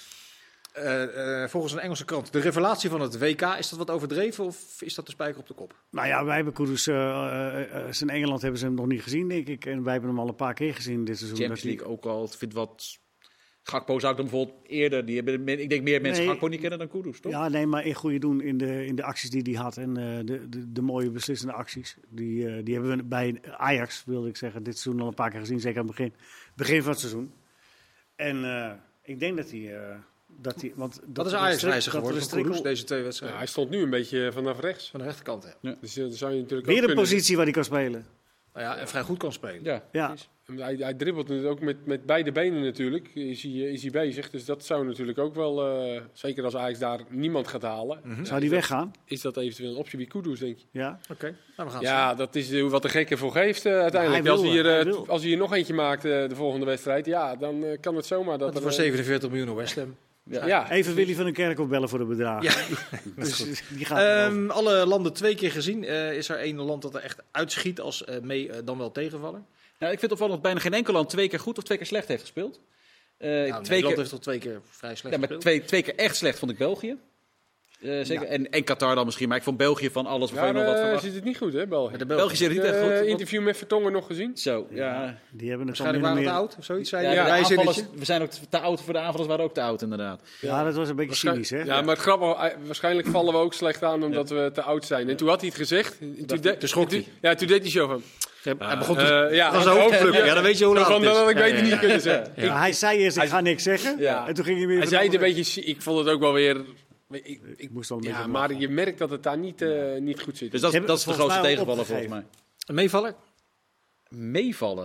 Uh, uh, volgens een Engelse krant. De revelatie van het W K, is dat wat overdreven of is dat de spijker op de kop? Nou ja, wij hebben Kudus... Uh, uh, uh, in Engeland hebben ze hem nog niet gezien, denk ik. En wij hebben hem al een paar keer gezien dit seizoen. Champions dat hij- League ook al. Ik vind wat... Gakpo zou ik dan bijvoorbeeld eerder... Die hebben, ik denk meer mensen Nee. Gakpo niet kennen dan Kudus, toch? Ja, nee, maar in goede doen in de, in de acties die hij had. En uh, de, de, de mooie beslissende acties. Die, uh, die hebben we bij Ajax, wilde ik zeggen, dit seizoen al een paar keer gezien. Zeker aan het begin, begin van het seizoen. En uh, ik denk dat hij... Uh, dat hij want Dat is er een Ajax-reiziger strik- geworden dat van er een Kudus, strik- deze twee Ja, wedstrijden. hij stond nu een beetje vanaf rechts. Van de rechterkant, hè. Dus uh, dat zou je natuurlijk Weer ook een kunnen. positie waar hij kan spelen. Nou ja, en vrij goed kan spelen. Ja. Ja, Hij, hij dribbelt het ook met, met beide benen natuurlijk. Is hij, is hij bezig. Dus dat zou natuurlijk ook wel... Uh, zeker als Ajax daar niemand gaat halen. Mhm. zou die weggaan? Is dat eventueel een optie wie Kudus, denk je? Ja. Oké, okay. nou we gaan Ja, dat is uh, wat de gek ervoor geeft uh, uiteindelijk. Ja, hij als, wil, hij er, hij uh, wil. als hij er nog eentje maakt uh, de volgende wedstrijd... Ja, dan uh, kan het zomaar dat... Dat er, voor uh, zevenenveertig miljoen West Ham. Ja, ja. Even Willy van den Kerk opbellen voor de bedragen. Ja, Dus die gaat erover. Um, alle landen twee keer gezien. Uh, is er één land dat er echt uitschiet als uh, mee uh, dan wel tegenvallen? Nou, ik vind het opvallend dat bijna geen enkel land twee keer goed of twee keer slecht heeft gespeeld. Uh, Nou, twee Nederland keer, heeft toch twee keer vrij slecht ja, maar gespeeld? twee, twee keer echt slecht vond ik België. Uh, zeker. Ja. En, en Qatar dan misschien, maar ik vond België van alles waarvan je nog wat Daar uh, verwacht. zit het niet goed, hè, België? Met de België zit het niet echt goed. Uh, want- interview met Vertongen nog gezien? Zo, ja. Die hebben het al Waarschijnlijk min waren of we te meer... oud of zoiets. Zei Ja, je? de Wij aanvallers, zinnetje. we zijn ook te oud voor de aanvallers, waren ook te oud inderdaad. Ja, dat was een beetje Waarschijn- cynisch, hè? Ja, maar het grappige, waarschijnlijk vallen we ook slecht aan omdat we te oud zijn. En toen had hij het gezegd. En Toen de- toen schrok toen- hij. Ja, toen deed hij zo van... Hij begon te... eh, ja, dat was een hoofdvlucht. ja, Ja, dan weet je hoe zo laat van, het dat is. had ik Ja, beter ja, niet ja. kunnen zeggen. Ja, hij zei eerst, ik ga niks zeggen. Ja. En toen ging hij weer... Hij zei het een beetje... Ik vond het ook wel weer... Ik, ik, Ik moest al een ja, beetje maar lachen. je merkt dat het daar niet, uh, niet goed zit. Dus dat, Hebben- dat is de volgens grootste mij al tegenvaller volgens mij. Een meevaller? Meevaller.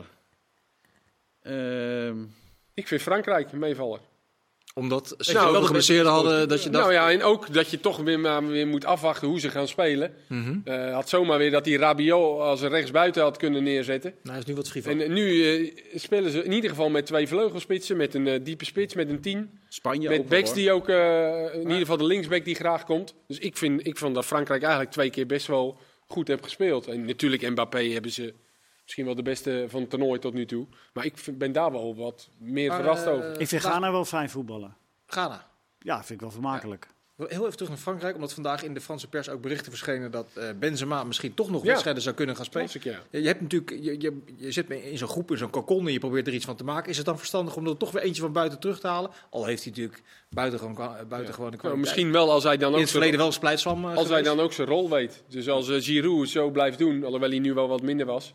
Ehm Ik vind Frankrijk een meevaller. Omdat ze Nou, wel de dat geblesseerden hadden dat je dacht... Nou ja, en ook dat je toch weer, maar weer moet afwachten hoe ze gaan spelen. Mhm. Uh, had zomaar weer dat hij Rabiot als een rechtsbuiten had kunnen neerzetten. Nou, hij is nu wat schief. En uh, nu uh, spelen ze in ieder geval met twee vleugelspitsen, met een uh, diepe spits, met een tien. Spanje met ook wel, backs hoor. die ook, uh, in ieder geval de linksback die graag komt. Dus ik vind, ik vond dat Frankrijk eigenlijk twee keer best wel goed heeft gespeeld. En natuurlijk Mbappé hebben ze misschien wel de beste van het toernooi tot nu toe. Maar ik vind, ben daar wel wat meer Maar, verrast uh, over. Ik vind Ghana wel fijn voetballen. Ghana. Ja, vind ik wel vermakelijk. Heel even terug naar Frankrijk, omdat vandaag in de Franse pers ook berichten verschenen dat uh, Benzema misschien toch nog Ja. wedstrijden zou kunnen gaan spelen. Classic, ja. Ja, je hebt natuurlijk, je, je, je zit in zo'n groep, in zo'n kokon en je probeert er iets van te maken. Is het dan verstandig om er toch weer eentje van buiten terug te halen? Al heeft hij natuurlijk buitengewoon buiten gewoon de Nou, misschien wel als hij dan in ook het zijn- verleden wel splijtsom uh, Als hij geweest. dan ook zijn rol weet. Dus als uh, Giroud het zo blijft doen, alhoewel hij nu wel wat minder was.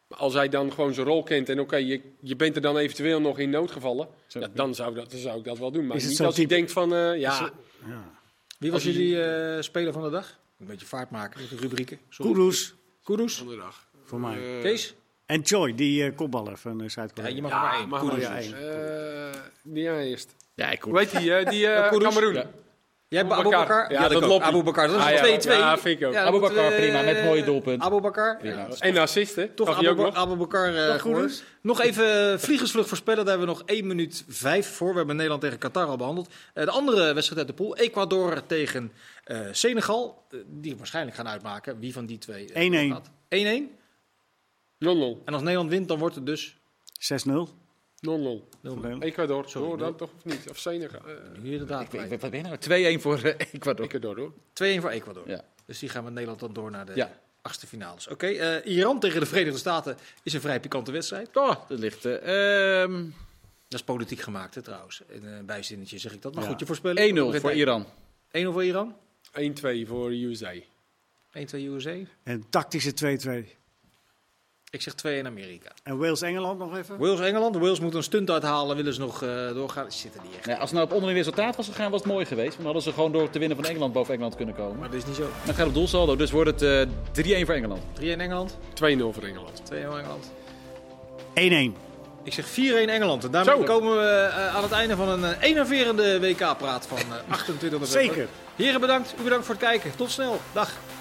Maar als hij dan gewoon zijn rol kent en oké, okay, je, je bent er dan eventueel nog in nood gevallen, ja, dan, zou dat, dan zou ik dat wel doen. Maar niet als hij denkt van, uh, ja... Het, ja. Wie was jullie uh, speler van de dag? Een beetje vaart maken met de rubrieken. Kudus. Kudus? Van de dag. Voor mij. Uh, Kees? En Choi, die uh, kopballer van uh, Zuid-Korea. Ja, je mag ja, er maar één. mag Kudus. maar één. Uh, die ja, eerst. Ja, ik Hoe heet die? Uh, die uh, Cameroen. Ja. Jij hebt Abu Bakar? Ja, Ja, dat dat loopt. Abu Bakar, dat is Ah, ja. twee-twee. Ja, vind ik ook. Ja, Abu dat, Bakar, uh, prima, met mooie doelpunt. Abu Bakar. Prima. Ja, En assist, hè? toch Gaf hij Abu, ook nog? Abu Bakar uh, geworden. Nog even vliegensvlucht voorspellen. Daar hebben we nog één minuut vijf voor. We hebben Nederland tegen Qatar al behandeld. Uh, de andere wedstrijd uit de pool. Ecuador tegen uh, Senegal. Uh, die waarschijnlijk gaan uitmaken. Wie van die twee uh, één-één. gaat. één-één. nul nul. En als Nederland wint, dan wordt het dus... zes nul. nul nul. Ecuador, Sorry, hoor dan nul. toch of niet? Of Senegal? Uh, Nu inderdaad Ik weet- kwijt. Wat ben je nou? twee-één voor uh, Ecuador. Ecuador, hoor. twee-één voor Ecuador. Ja. Dus die gaan met Nederland dan door naar de Ja. achtste finales. Oké, okay, uh, Iran tegen de Verenigde Staten is een vrij pikante wedstrijd. Oh, dat ligt... Uh, um, Dat is politiek gemaakt, hè, trouwens. In een bijzinnetje zeg ik dat. Maar Ja. goed, je voorspellen. één nul voor Iran. één nul voor Iran. één twee voor U S A. één twee U S A. En tactische twee-twee. Ik zeg twee-één Amerika. En Wales-Engeland nog even? Wales-Engeland. Wales moet een stunt uithalen. Willen ze nog uh, doorgaan? Ze zitten niet echt. Ja, als het nou op onderling resultaat was gegaan, was het mooi geweest. Dan hadden ze gewoon door te winnen van Engeland boven Engeland kunnen komen. Maar dat is niet zo. Dan gaat het doelsaldo, dus wordt het uh, drie-één voor Engeland. drie-één Engeland. twee nul voor Engeland. twee-één Engeland. één-één. Ik zeg vier-één Engeland. En daarmee Zo. komen we uh, aan het einde van een uh, enerverende W K-praat van uh, achtentwintig november. Zeker. Heren, bedankt. U bedankt voor het kijken. Tot snel. Dag.